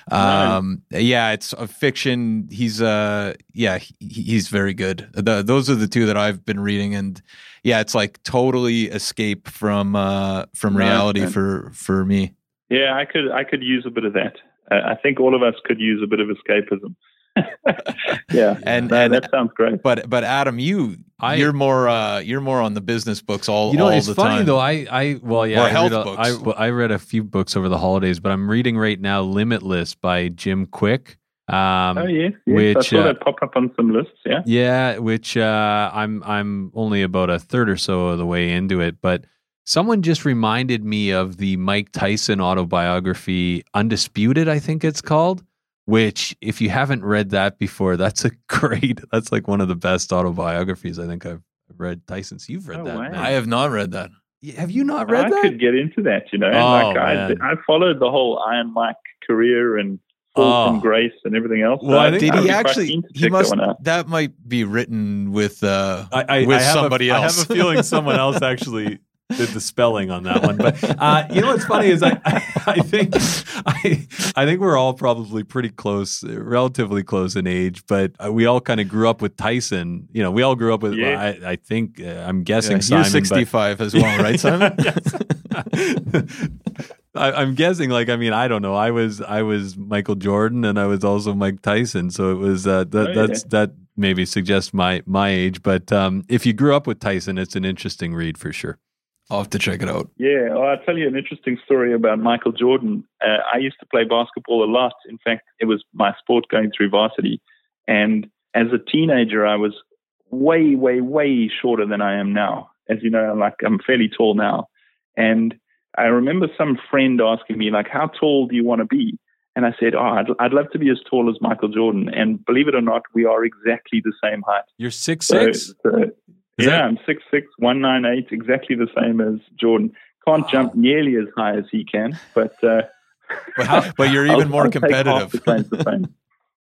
Speaker 5: um, no. yeah, it's a fiction. He's, uh, yeah, he, he's very good. The, those are the two that I've been reading, and yeah, it's like totally escape from uh, from no, reality man. for for me.
Speaker 6: Yeah, I could I could use a bit of that. Uh, I think all of us could use a bit of escapism. yeah,
Speaker 5: and,
Speaker 6: no,
Speaker 5: and
Speaker 6: that sounds great.
Speaker 5: But but Adam, you I, you're more uh, you're more on the business books all
Speaker 3: you know
Speaker 5: all
Speaker 3: it's
Speaker 5: the
Speaker 3: funny
Speaker 5: time.
Speaker 3: though. I I well yeah
Speaker 5: or
Speaker 3: I
Speaker 5: health
Speaker 3: read a,
Speaker 5: books.
Speaker 3: I, well, I read a few books over the holidays, but I'm reading right now Limitless by Jim Quick. Um,
Speaker 6: oh yeah, yes,
Speaker 3: which
Speaker 6: I saw
Speaker 3: uh,
Speaker 6: that pop up on some lists. Yeah,
Speaker 3: yeah, which uh, I'm I'm only about a third or so of the way into it, but. Someone just reminded me of the Mike Tyson autobiography, Undisputed, I think it's called, which if you haven't read that before, that's a great, that's like one of the best autobiographies I think I've read. Tyson, so you've read
Speaker 6: oh,
Speaker 3: that,
Speaker 6: wow.
Speaker 3: man.
Speaker 5: I have not read that.
Speaker 3: Have you not read
Speaker 6: I
Speaker 3: that?
Speaker 6: I could get into that, you know.
Speaker 3: Oh,
Speaker 6: like I,
Speaker 3: man.
Speaker 6: I followed the whole Iron Mike career and Fall
Speaker 3: oh.
Speaker 6: from Grace and everything else.
Speaker 3: Well, I think,
Speaker 5: did
Speaker 6: I'd
Speaker 5: he
Speaker 6: be
Speaker 5: actually? He must.
Speaker 6: That,
Speaker 5: that might be written with uh,
Speaker 3: I, I,
Speaker 5: with
Speaker 3: I have
Speaker 5: somebody
Speaker 3: a,
Speaker 5: else.
Speaker 3: I have a feeling someone else actually did the spelling on that one. But uh, you know what's funny is I, I, I think I, I think we're all probably pretty close, relatively close in age, but we all kind of grew up with Tyson. You know, we all grew up with.
Speaker 6: Yeah.
Speaker 3: Well, I, I think uh, I'm guessing
Speaker 5: yeah,
Speaker 3: Simon.
Speaker 5: You're sixty-five
Speaker 3: but,
Speaker 5: as well, right, Simon?
Speaker 3: I, I'm guessing, like, I mean, I don't know. I was I was Michael Jordan, and I was also Mike Tyson, so it was uh, that.
Speaker 6: Oh,
Speaker 3: that's
Speaker 6: yeah.
Speaker 3: that maybe suggests my my age. But um, if you grew up with Tyson, it's an interesting read for sure.
Speaker 5: I'll have to check it out.
Speaker 6: Yeah, well, I'll tell you an interesting story about Michael Jordan. Uh, I used to play basketball a lot. In fact, it was my sport going through varsity. And as a teenager, I was way, way, way shorter than I am now. As you know, like I'm fairly tall now. And I remember some friend asking me, like, how tall do you want to be? And I said, oh, I'd, I'd love to be as tall as Michael Jordan. And believe it or not, we are exactly the same height.
Speaker 3: You're six six?
Speaker 6: So, so, yeah,
Speaker 3: that...
Speaker 6: I'm six six, one ninety-eight, exactly the same as Jordan. Can't
Speaker 3: wow.
Speaker 6: jump nearly as high as he can, but uh,
Speaker 5: but, how, but you're even
Speaker 6: I'll,
Speaker 5: more
Speaker 6: I'll
Speaker 5: competitive.
Speaker 6: Take half the claim to fame.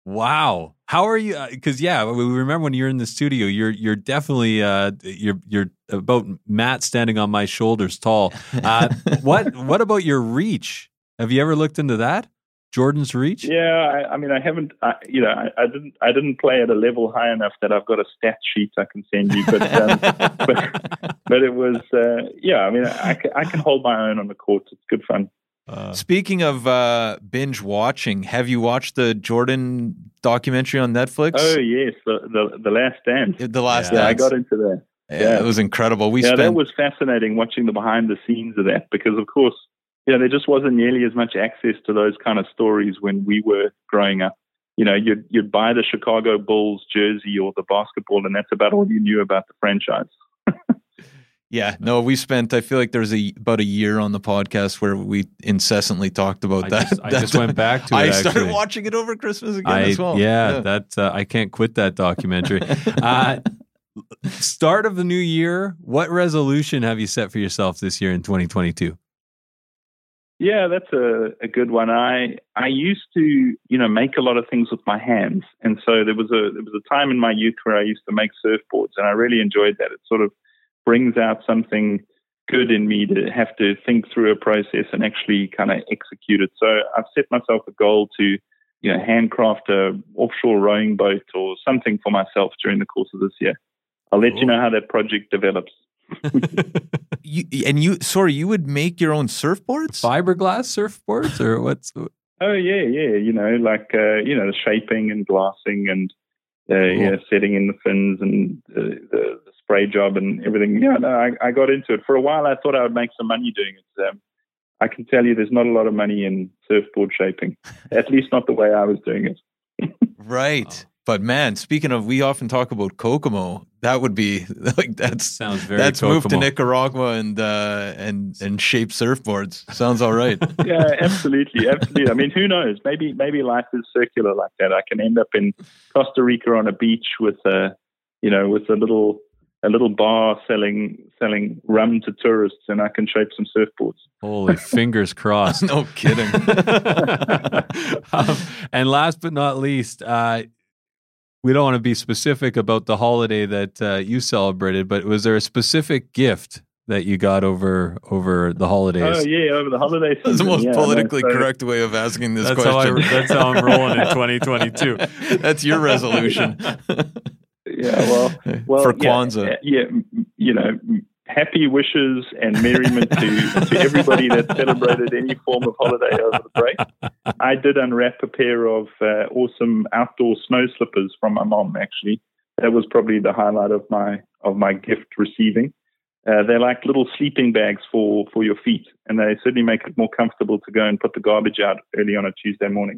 Speaker 3: Wow. How are you? Because uh, yeah, we remember when you're in the studio, you're you're definitely uh, you're you're about Matt standing on my shoulders tall. Uh, what what about your reach? Have you ever looked into that? Jordan's reach?
Speaker 6: Yeah, I, I mean, I haven't. I, you know, I, I didn't. I didn't play at a level high enough that I've got a stat sheet I can send you. But um, but, but it was. Uh, yeah, I mean, I, I can hold my own on the court. It's good fun.
Speaker 5: Uh, Speaking of uh, binge watching, have you watched the Jordan documentary on Netflix?
Speaker 6: Oh yes, the the, the Last Dance.
Speaker 5: The Last
Speaker 6: yeah,
Speaker 5: Dance.
Speaker 6: I got into that.
Speaker 5: Yeah,
Speaker 6: yeah,
Speaker 5: it was incredible. We
Speaker 6: yeah,
Speaker 5: spent...
Speaker 6: that was fascinating watching the behind the scenes of that because, of course, you know, there just wasn't nearly as much access to those kind of stories when we were growing up. You know, you'd you'd buy the Chicago Bulls jersey or the basketball, and that's about all you knew about the franchise.
Speaker 5: Yeah, no, we spent, I feel like there was a, about a year on the podcast where we incessantly talked about
Speaker 3: I
Speaker 5: that.
Speaker 3: Just, I
Speaker 5: that,
Speaker 3: just went back to it,
Speaker 5: I
Speaker 3: actually.
Speaker 5: started watching it over Christmas again
Speaker 3: I,
Speaker 5: as well.
Speaker 3: Yeah,
Speaker 5: yeah.
Speaker 3: that uh, I can't quit that documentary. uh, start of the new year, what resolution have you set for yourself this year in twenty twenty-two?
Speaker 6: Yeah, that's a, a good one. I I used to, you know, make a lot of things with my hands. And so there was a there was a time in my youth where I used to make surfboards, and I really enjoyed that. It sort of brings out something good in me to have to think through a process and actually kind of execute it. So I've set myself a goal to, you know, handcraft a offshore rowing boat or something for myself during the course of this year. I'll let cool. you know how that project develops.
Speaker 5: you, and you, sorry, you would make your own surfboards?
Speaker 3: Fiberglass surfboards or what's?
Speaker 6: Oh yeah, yeah. You know, like uh, you know, the shaping and glassing and uh, cool. yeah, setting in the fins and uh, the, the spray job and everything. Yeah, no, I, I got into it for a while. I thought I would make some money doing it. Um, I can tell you, there's not a lot of money in surfboard shaping. At least not the way I was doing it.
Speaker 5: Right. Oh. But man, speaking of, we often talk about Kokomo. That would be like that's
Speaker 3: sounds very.
Speaker 5: That's
Speaker 3: Kokomo.
Speaker 5: moved to Nicaragua and uh, and and shape surfboards. Sounds all right.
Speaker 6: Yeah, absolutely, absolutely. I mean, who knows? Maybe maybe life is circular like that. I can end up in Costa Rica on a beach with a, you know, with a little a little bar selling selling rum to tourists, and I can shape some surfboards.
Speaker 3: Holy fingers crossed!
Speaker 5: No kidding.
Speaker 3: um, and last but not least. Uh, We don't want to be specific about the holiday that uh, you celebrated, but was there a specific gift that you got over over the holidays?
Speaker 6: Oh yeah, over the holiday season.
Speaker 5: That's the most
Speaker 6: yeah,
Speaker 5: politically
Speaker 6: no, so,
Speaker 5: correct way of asking this
Speaker 3: that's
Speaker 5: question.
Speaker 3: How I, that's how I'm rolling in twenty twenty-two.
Speaker 5: That's your resolution.
Speaker 6: Yeah, well, well
Speaker 5: for Kwanzaa.
Speaker 6: Yeah, yeah, you know, happy wishes and merriment to, to everybody that celebrated any form of holiday over the break. I did unwrap a pair of uh, awesome outdoor snow slippers from my mom, actually. That was probably the highlight of my of my gift receiving. Uh, they're like little sleeping bags for, for your feet, and they certainly make it more comfortable to go and put the garbage out early on a Tuesday morning.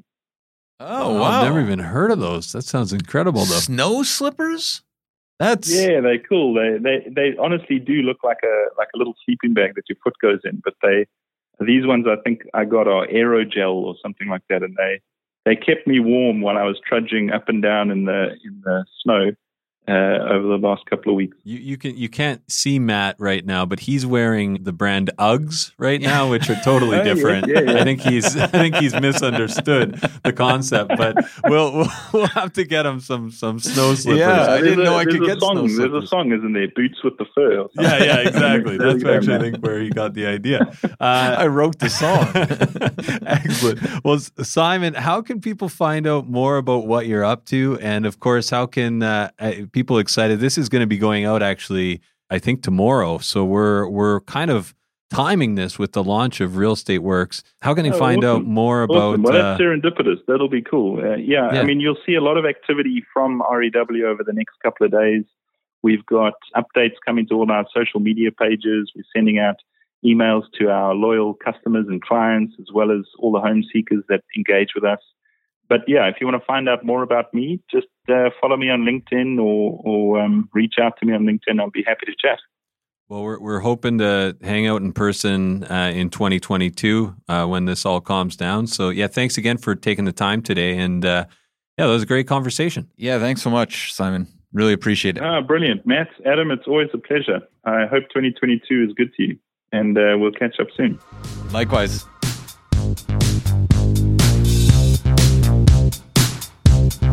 Speaker 5: Oh,
Speaker 3: wow.
Speaker 5: wow.
Speaker 3: I've never even heard of those. That sounds incredible, though.
Speaker 5: Snow slippers? That's
Speaker 6: yeah, they're cool. They they they honestly do look like a like a little sleeping bag that your foot goes in. But they these ones I think I got are aerogel or something like that, and they they kept me warm while I was trudging up and down in the in the snow uh, over the last couple of weeks.
Speaker 3: You you can you can't see Matt right now, but he's wearing the brand Uggs right now, which are totally
Speaker 6: Oh, yeah,
Speaker 3: different.
Speaker 6: yeah, yeah.
Speaker 3: I think he's I think he's misunderstood the concept, but we'll we'll, we'll have to get him some some snow slippers.
Speaker 5: Yeah, I didn't
Speaker 6: There's
Speaker 5: know
Speaker 6: a-
Speaker 5: I could
Speaker 6: there's a
Speaker 5: get
Speaker 6: song,
Speaker 5: snow
Speaker 6: There's
Speaker 5: slippers.
Speaker 6: a song, isn't there? Boots with the fur. Or
Speaker 3: Yeah, yeah, exactly. That's
Speaker 6: There you
Speaker 3: actually,
Speaker 6: go,
Speaker 3: I think, where he got the idea. Uh,
Speaker 5: I wrote the song.
Speaker 3: Excellent. Well, S- Simon, how can people find out more about what you're up to? And of course, how can uh, uh, people excited? This is going to be going out actually, I think tomorrow. So we're we're kind of timing this with the launch of Real Estate Works. How can they
Speaker 6: Oh,
Speaker 3: find out
Speaker 6: awesome.
Speaker 3: more about?
Speaker 6: Awesome. Well,
Speaker 3: uh,
Speaker 6: that's serendipitous. That'll be cool. Uh, yeah,
Speaker 3: Yeah.
Speaker 6: I mean, you'll see a lot of activity from R E W over the next couple of days. We've got updates coming to all our social media pages. We're sending out emails to our loyal customers and clients, as well as all the home seekers that engage with us. But yeah, if you want to find out more about me, just uh, follow me on LinkedIn or, or um, reach out to me on LinkedIn. I'll be happy to chat.
Speaker 3: Well, we're we're hoping to hang out in person uh, in twenty twenty-two uh, when this all calms down. So yeah, thanks again for taking the time today, and uh, yeah, that was a great conversation.
Speaker 5: Yeah, thanks so much, Simon. Really appreciate it.
Speaker 6: Ah, brilliant. Matt, Adam, it's always a pleasure. I hope twenty twenty-two is good to you, and uh, we'll catch up soon.
Speaker 5: Likewise.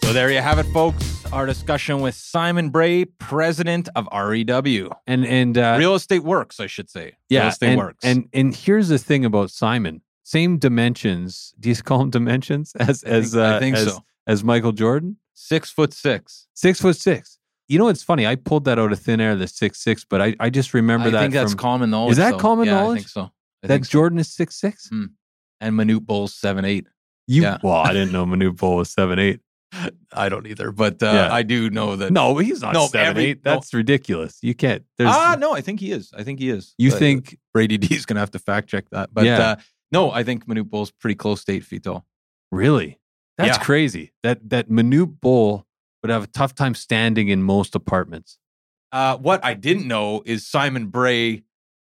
Speaker 5: So there you have it, folks. Our discussion with Simon Bray, president of R E W.
Speaker 3: And and uh,
Speaker 5: Real estate works, I should say.
Speaker 3: yeah,
Speaker 5: Real estate
Speaker 3: and,
Speaker 5: works.
Speaker 3: And and here's the thing about Simon. Same dimensions. Do you call him dimensions as
Speaker 5: I
Speaker 3: as
Speaker 5: think,
Speaker 3: uh,
Speaker 5: I think
Speaker 3: as,
Speaker 5: so.
Speaker 3: as Michael Jordan?
Speaker 5: Six foot six.
Speaker 3: Six foot six. You know, it's funny. I pulled that out of thin air, the six six, but I, I just remember
Speaker 5: I
Speaker 3: that.
Speaker 5: think that's
Speaker 3: from,
Speaker 5: common knowledge.
Speaker 3: Is that
Speaker 5: though.
Speaker 3: common
Speaker 5: yeah,
Speaker 3: knowledge?
Speaker 5: I think so. I
Speaker 3: that
Speaker 5: think so.
Speaker 3: Jordan is six six.
Speaker 5: Hmm. And Manute Bull's seven eight.
Speaker 3: You
Speaker 5: Yeah.
Speaker 3: well, I didn't know Manute Bull was seven eight.
Speaker 5: I don't either, but uh,
Speaker 3: Yeah.
Speaker 5: I do know that.
Speaker 3: No, he's not
Speaker 5: No,
Speaker 3: seven
Speaker 5: every-
Speaker 3: eight. That's ridiculous. You can't. There's,
Speaker 5: Ah, no, I think he is. I think he is.
Speaker 3: you
Speaker 5: But
Speaker 3: think?
Speaker 5: Brady D is going to have to fact check that. But
Speaker 3: Yeah.
Speaker 5: uh, no, I think Manute Bull's pretty close to eight feet tall.
Speaker 3: Really? That's
Speaker 5: Yeah.
Speaker 3: crazy. That that Manute Bull would have a tough time standing in most apartments.
Speaker 5: Uh, what I didn't know is Simon Bray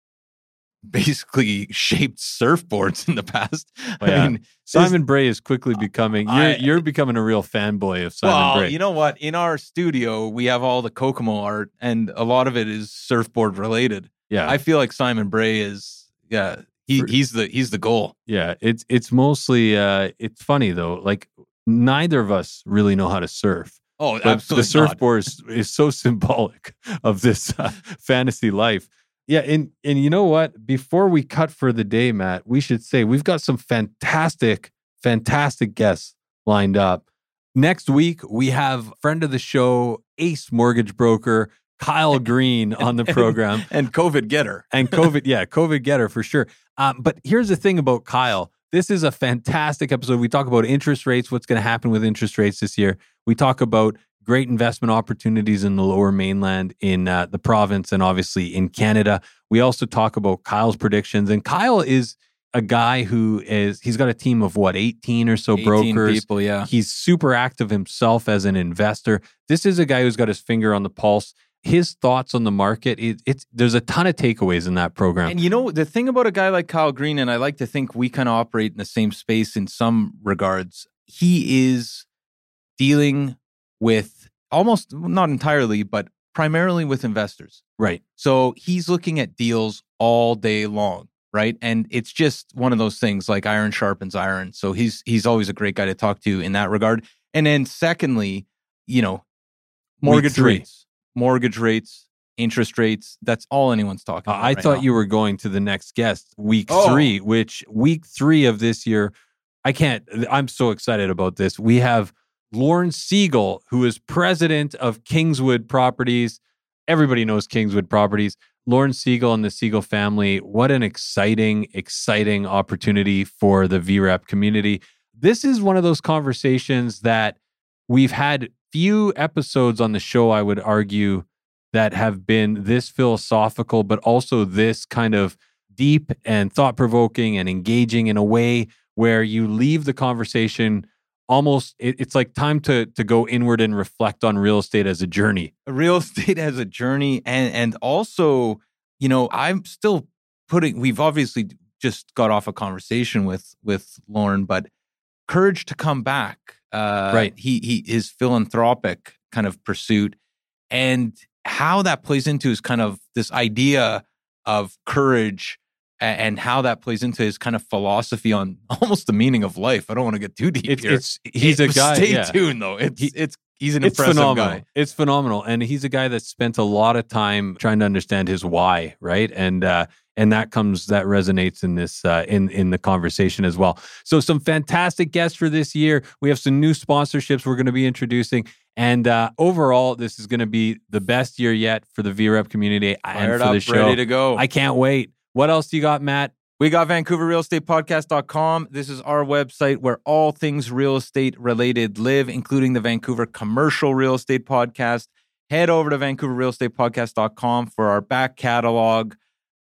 Speaker 5: basically shaped surfboards in the past.
Speaker 3: Oh, yeah.
Speaker 5: I mean,
Speaker 3: Simon Bray is quickly becoming. You're
Speaker 5: I-
Speaker 3: you're becoming a real fanboy of Simon
Speaker 5: well,
Speaker 3: Bray.
Speaker 5: you know what? In our studio, we have all the Kokomo art, and a lot of it is surfboard related.
Speaker 3: yeah,
Speaker 5: I feel like Simon Bray is, yeah, he,
Speaker 3: For-
Speaker 5: he's the he's the goal.
Speaker 3: yeah. It's it's mostly. Uh, it's funny though. Like neither of us really know how to surf.
Speaker 5: Oh,
Speaker 3: But
Speaker 5: absolutely
Speaker 3: the
Speaker 5: not.
Speaker 3: surfboard is, is so symbolic of this uh, fantasy life. Yeah, and and you know what? Before we cut for the day, Matt, we should say we've got some fantastic, fantastic guests lined up. Next week, we have friend of the show, Ace Mortgage Broker, Kyle Green on the program.
Speaker 5: and COVID getter.
Speaker 3: And COVID, yeah, COVID getter for sure. Um, but here's the thing about Kyle. This is a fantastic episode. We talk about interest rates, what's going to happen with interest rates this year. We talk about great investment opportunities in the lower mainland, in uh, the province, and obviously in Canada. We also talk about Kyle's predictions. And Kyle is a guy who is, he's got a team of what, eighteen or so
Speaker 5: eighteen
Speaker 3: brokers.
Speaker 5: people, yeah.
Speaker 3: He's super active himself as an investor. This is a guy who's got his finger on the pulse. His thoughts on the market, it, it's there's a ton of takeaways in that program.
Speaker 5: And you know, the thing about a guy like Kyle Green, and I like to think we kind of operate in the same space in some regards, he is dealing with almost, not entirely, but primarily with investors.
Speaker 3: Right.
Speaker 5: So he's looking at deals all day long, right? And it's just one of those things like iron sharpens iron. So he's he's always a great guy to talk to in that regard. And then secondly, you know, mortgage
Speaker 3: three.
Speaker 5: rates. Mortgage rates, interest rates, that's all anyone's talking
Speaker 3: Uh,
Speaker 5: about.
Speaker 3: I
Speaker 5: right
Speaker 3: thought
Speaker 5: now.
Speaker 3: you were going to the next guest, week
Speaker 5: Oh.
Speaker 3: three, which week three of this year, I can't, I'm so excited about this. We have Lauren Siegel, who is president of Kingswood Properties. Everybody knows Kingswood Properties. Lauren Siegel and the Siegel family. What an exciting, exciting opportunity for the V REP community. This is one of those conversations that we've had few episodes on the show, I would argue, that have been this philosophical, but also this kind of deep and thought-provoking and engaging in a way where you leave the conversation almost, it, it's like time to to go inward and reflect on real estate as a journey.
Speaker 5: real estate as a journey, and and also, you know, I'm still putting, we've obviously just got off a conversation with with Lauren, but courage to come back. Uh,
Speaker 3: Right.
Speaker 5: He he his philanthropic kind of pursuit, and how that plays into his kind of this idea of courage, a- and how that plays into his kind of philosophy on almost the meaning of life. I don't want to get too deep
Speaker 3: It's,
Speaker 5: here.
Speaker 3: it's he's a
Speaker 5: It-
Speaker 3: guy.
Speaker 5: Stay
Speaker 3: yeah.
Speaker 5: tuned, though. It's
Speaker 3: He-
Speaker 5: it's he's an
Speaker 3: It's
Speaker 5: impressive
Speaker 3: phenomenal.
Speaker 5: guy.
Speaker 3: It's phenomenal, and he's a guy that spent a lot of time trying to understand his why, right? And uh, and that comes that resonates in this uh, in in the conversation as well. So some fantastic guests for this year. We have some new sponsorships we're going to be introducing, and uh, overall, this is going to be the best year yet for the V REP community and
Speaker 5: Fired
Speaker 3: for
Speaker 5: up,
Speaker 3: the show.
Speaker 5: ready to go.
Speaker 3: I can't wait. What else do you got, Matt?
Speaker 5: We got Vancouver Real Estate Podcast dot com. This is our website where all things real estate related live, including the Vancouver Commercial Real Estate Podcast. Head over to Vancouver Real Estate Podcast dot com for our back catalog,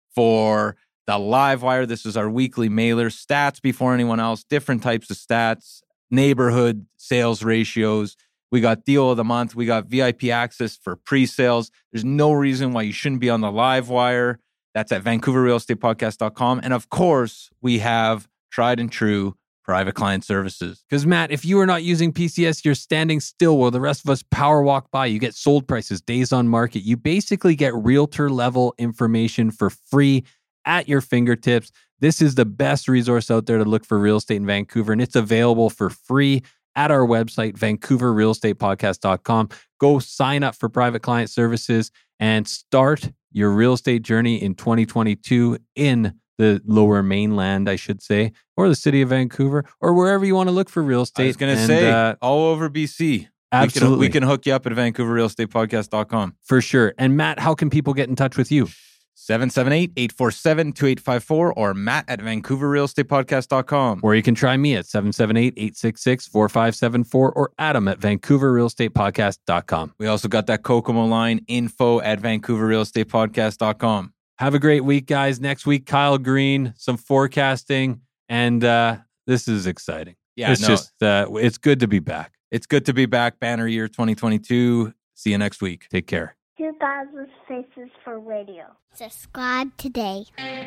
Speaker 5: for the Livewire. This is our weekly mailer, stats before anyone else, different types of stats, neighborhood sales ratios. We got deal of the month. We got V I P access for pre-sales. There's no reason why you shouldn't be on the Livewire. That's at Vancouver Real Estate Podcast dot com. And of course, we have tried and true private client services.
Speaker 3: Because, Matt, if you are not using P C S, you're standing still while the rest of us power walk by. You get sold prices, days on market. You basically get realtor level information for free at your fingertips. This is the best resource out there to look for real estate in Vancouver, and it's available for free at our website, vancouver real estate podcast dot com. Go sign up for private client services and start your real estate journey in twenty twenty-two in the Lower Mainland, I should say, or the city of Vancouver, or wherever you want to look for real estate.
Speaker 5: I was going to
Speaker 3: And,
Speaker 5: say,
Speaker 3: uh,
Speaker 5: all over B C.
Speaker 3: Absolutely.
Speaker 5: We can, we can hook you up at vancouver real estate podcast dot com.
Speaker 3: For sure. And Matt, how can people get in touch with you?
Speaker 5: seven seven eight, eight four seven, two eight five four or Matt at vancouver real estate podcast dot com.
Speaker 3: Or you can try me at seven seven eight, eight six six, four five seven four or Adam at vancouver real estate podcast dot com.
Speaker 5: We also got that Kokomo line, info at vancouver real estate podcast dot com.
Speaker 3: Have a great week, guys. Next week, Kyle Green, some forecasting, and uh, this is exciting.
Speaker 5: Yeah,
Speaker 3: it's
Speaker 5: no,
Speaker 3: just, uh, it's good to be back.
Speaker 5: It's good to be back. Banner year twenty twenty-two. See you next week.
Speaker 3: Take care.
Speaker 4: two thousand Faces for Radio. Subscribe today.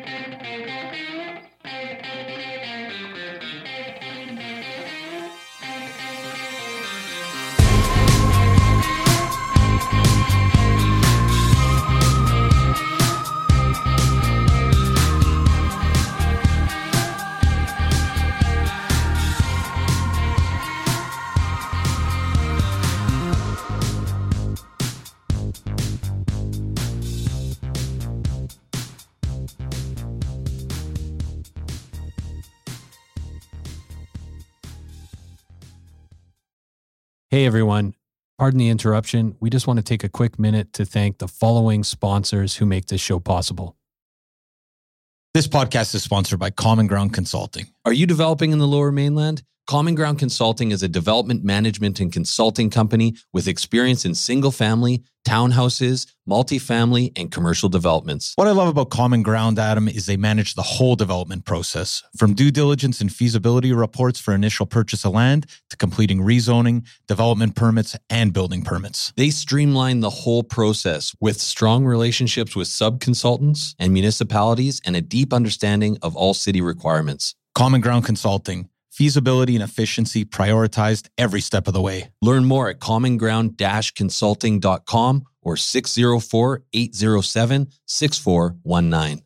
Speaker 3: Hey, everyone. Pardon the interruption. We just want to take a quick minute to thank the following sponsors who make this show possible.
Speaker 2: This podcast is sponsored by Common Ground Consulting.
Speaker 3: Are you developing in the Lower Mainland? Common Ground Consulting is a development management and consulting company with experience in single-family, townhouses, multifamily, and commercial developments.
Speaker 2: What I love about Common Ground, Adam, is they manage the whole development process, from due diligence and feasibility reports for initial purchase of land to completing rezoning, development permits, and building permits.
Speaker 3: They streamline the whole process with strong relationships with sub-consultants and municipalities and a deep understanding of all city requirements.
Speaker 2: Common Ground Consulting. Feasibility and efficiency prioritized every step of the way.
Speaker 3: Learn more at common ground dash consulting dot com or six oh four, eight oh seven, six four one nine.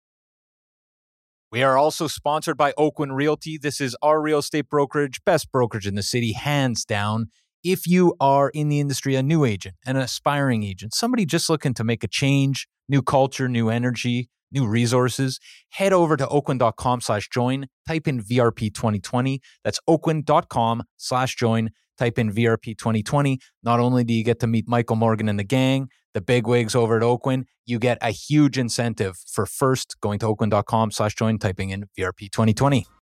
Speaker 5: We are also sponsored by Oakwyn Realty. This is our real estate brokerage, best brokerage in the city, hands down. If you are in the industry, a new agent, an aspiring agent, somebody just looking to make a change, new culture, new energy, new resources, head over to oakwyn dot com slash join, type in V R P twenty twenty. That's oakwyn dot com slash join, type in V R P twenty twenty. Not only do you get to meet Michael Morgan and the gang, the bigwigs over at Oakwyn, you get a huge incentive for first going to oakwyn dot com slash join, typing in V R P twenty twenty.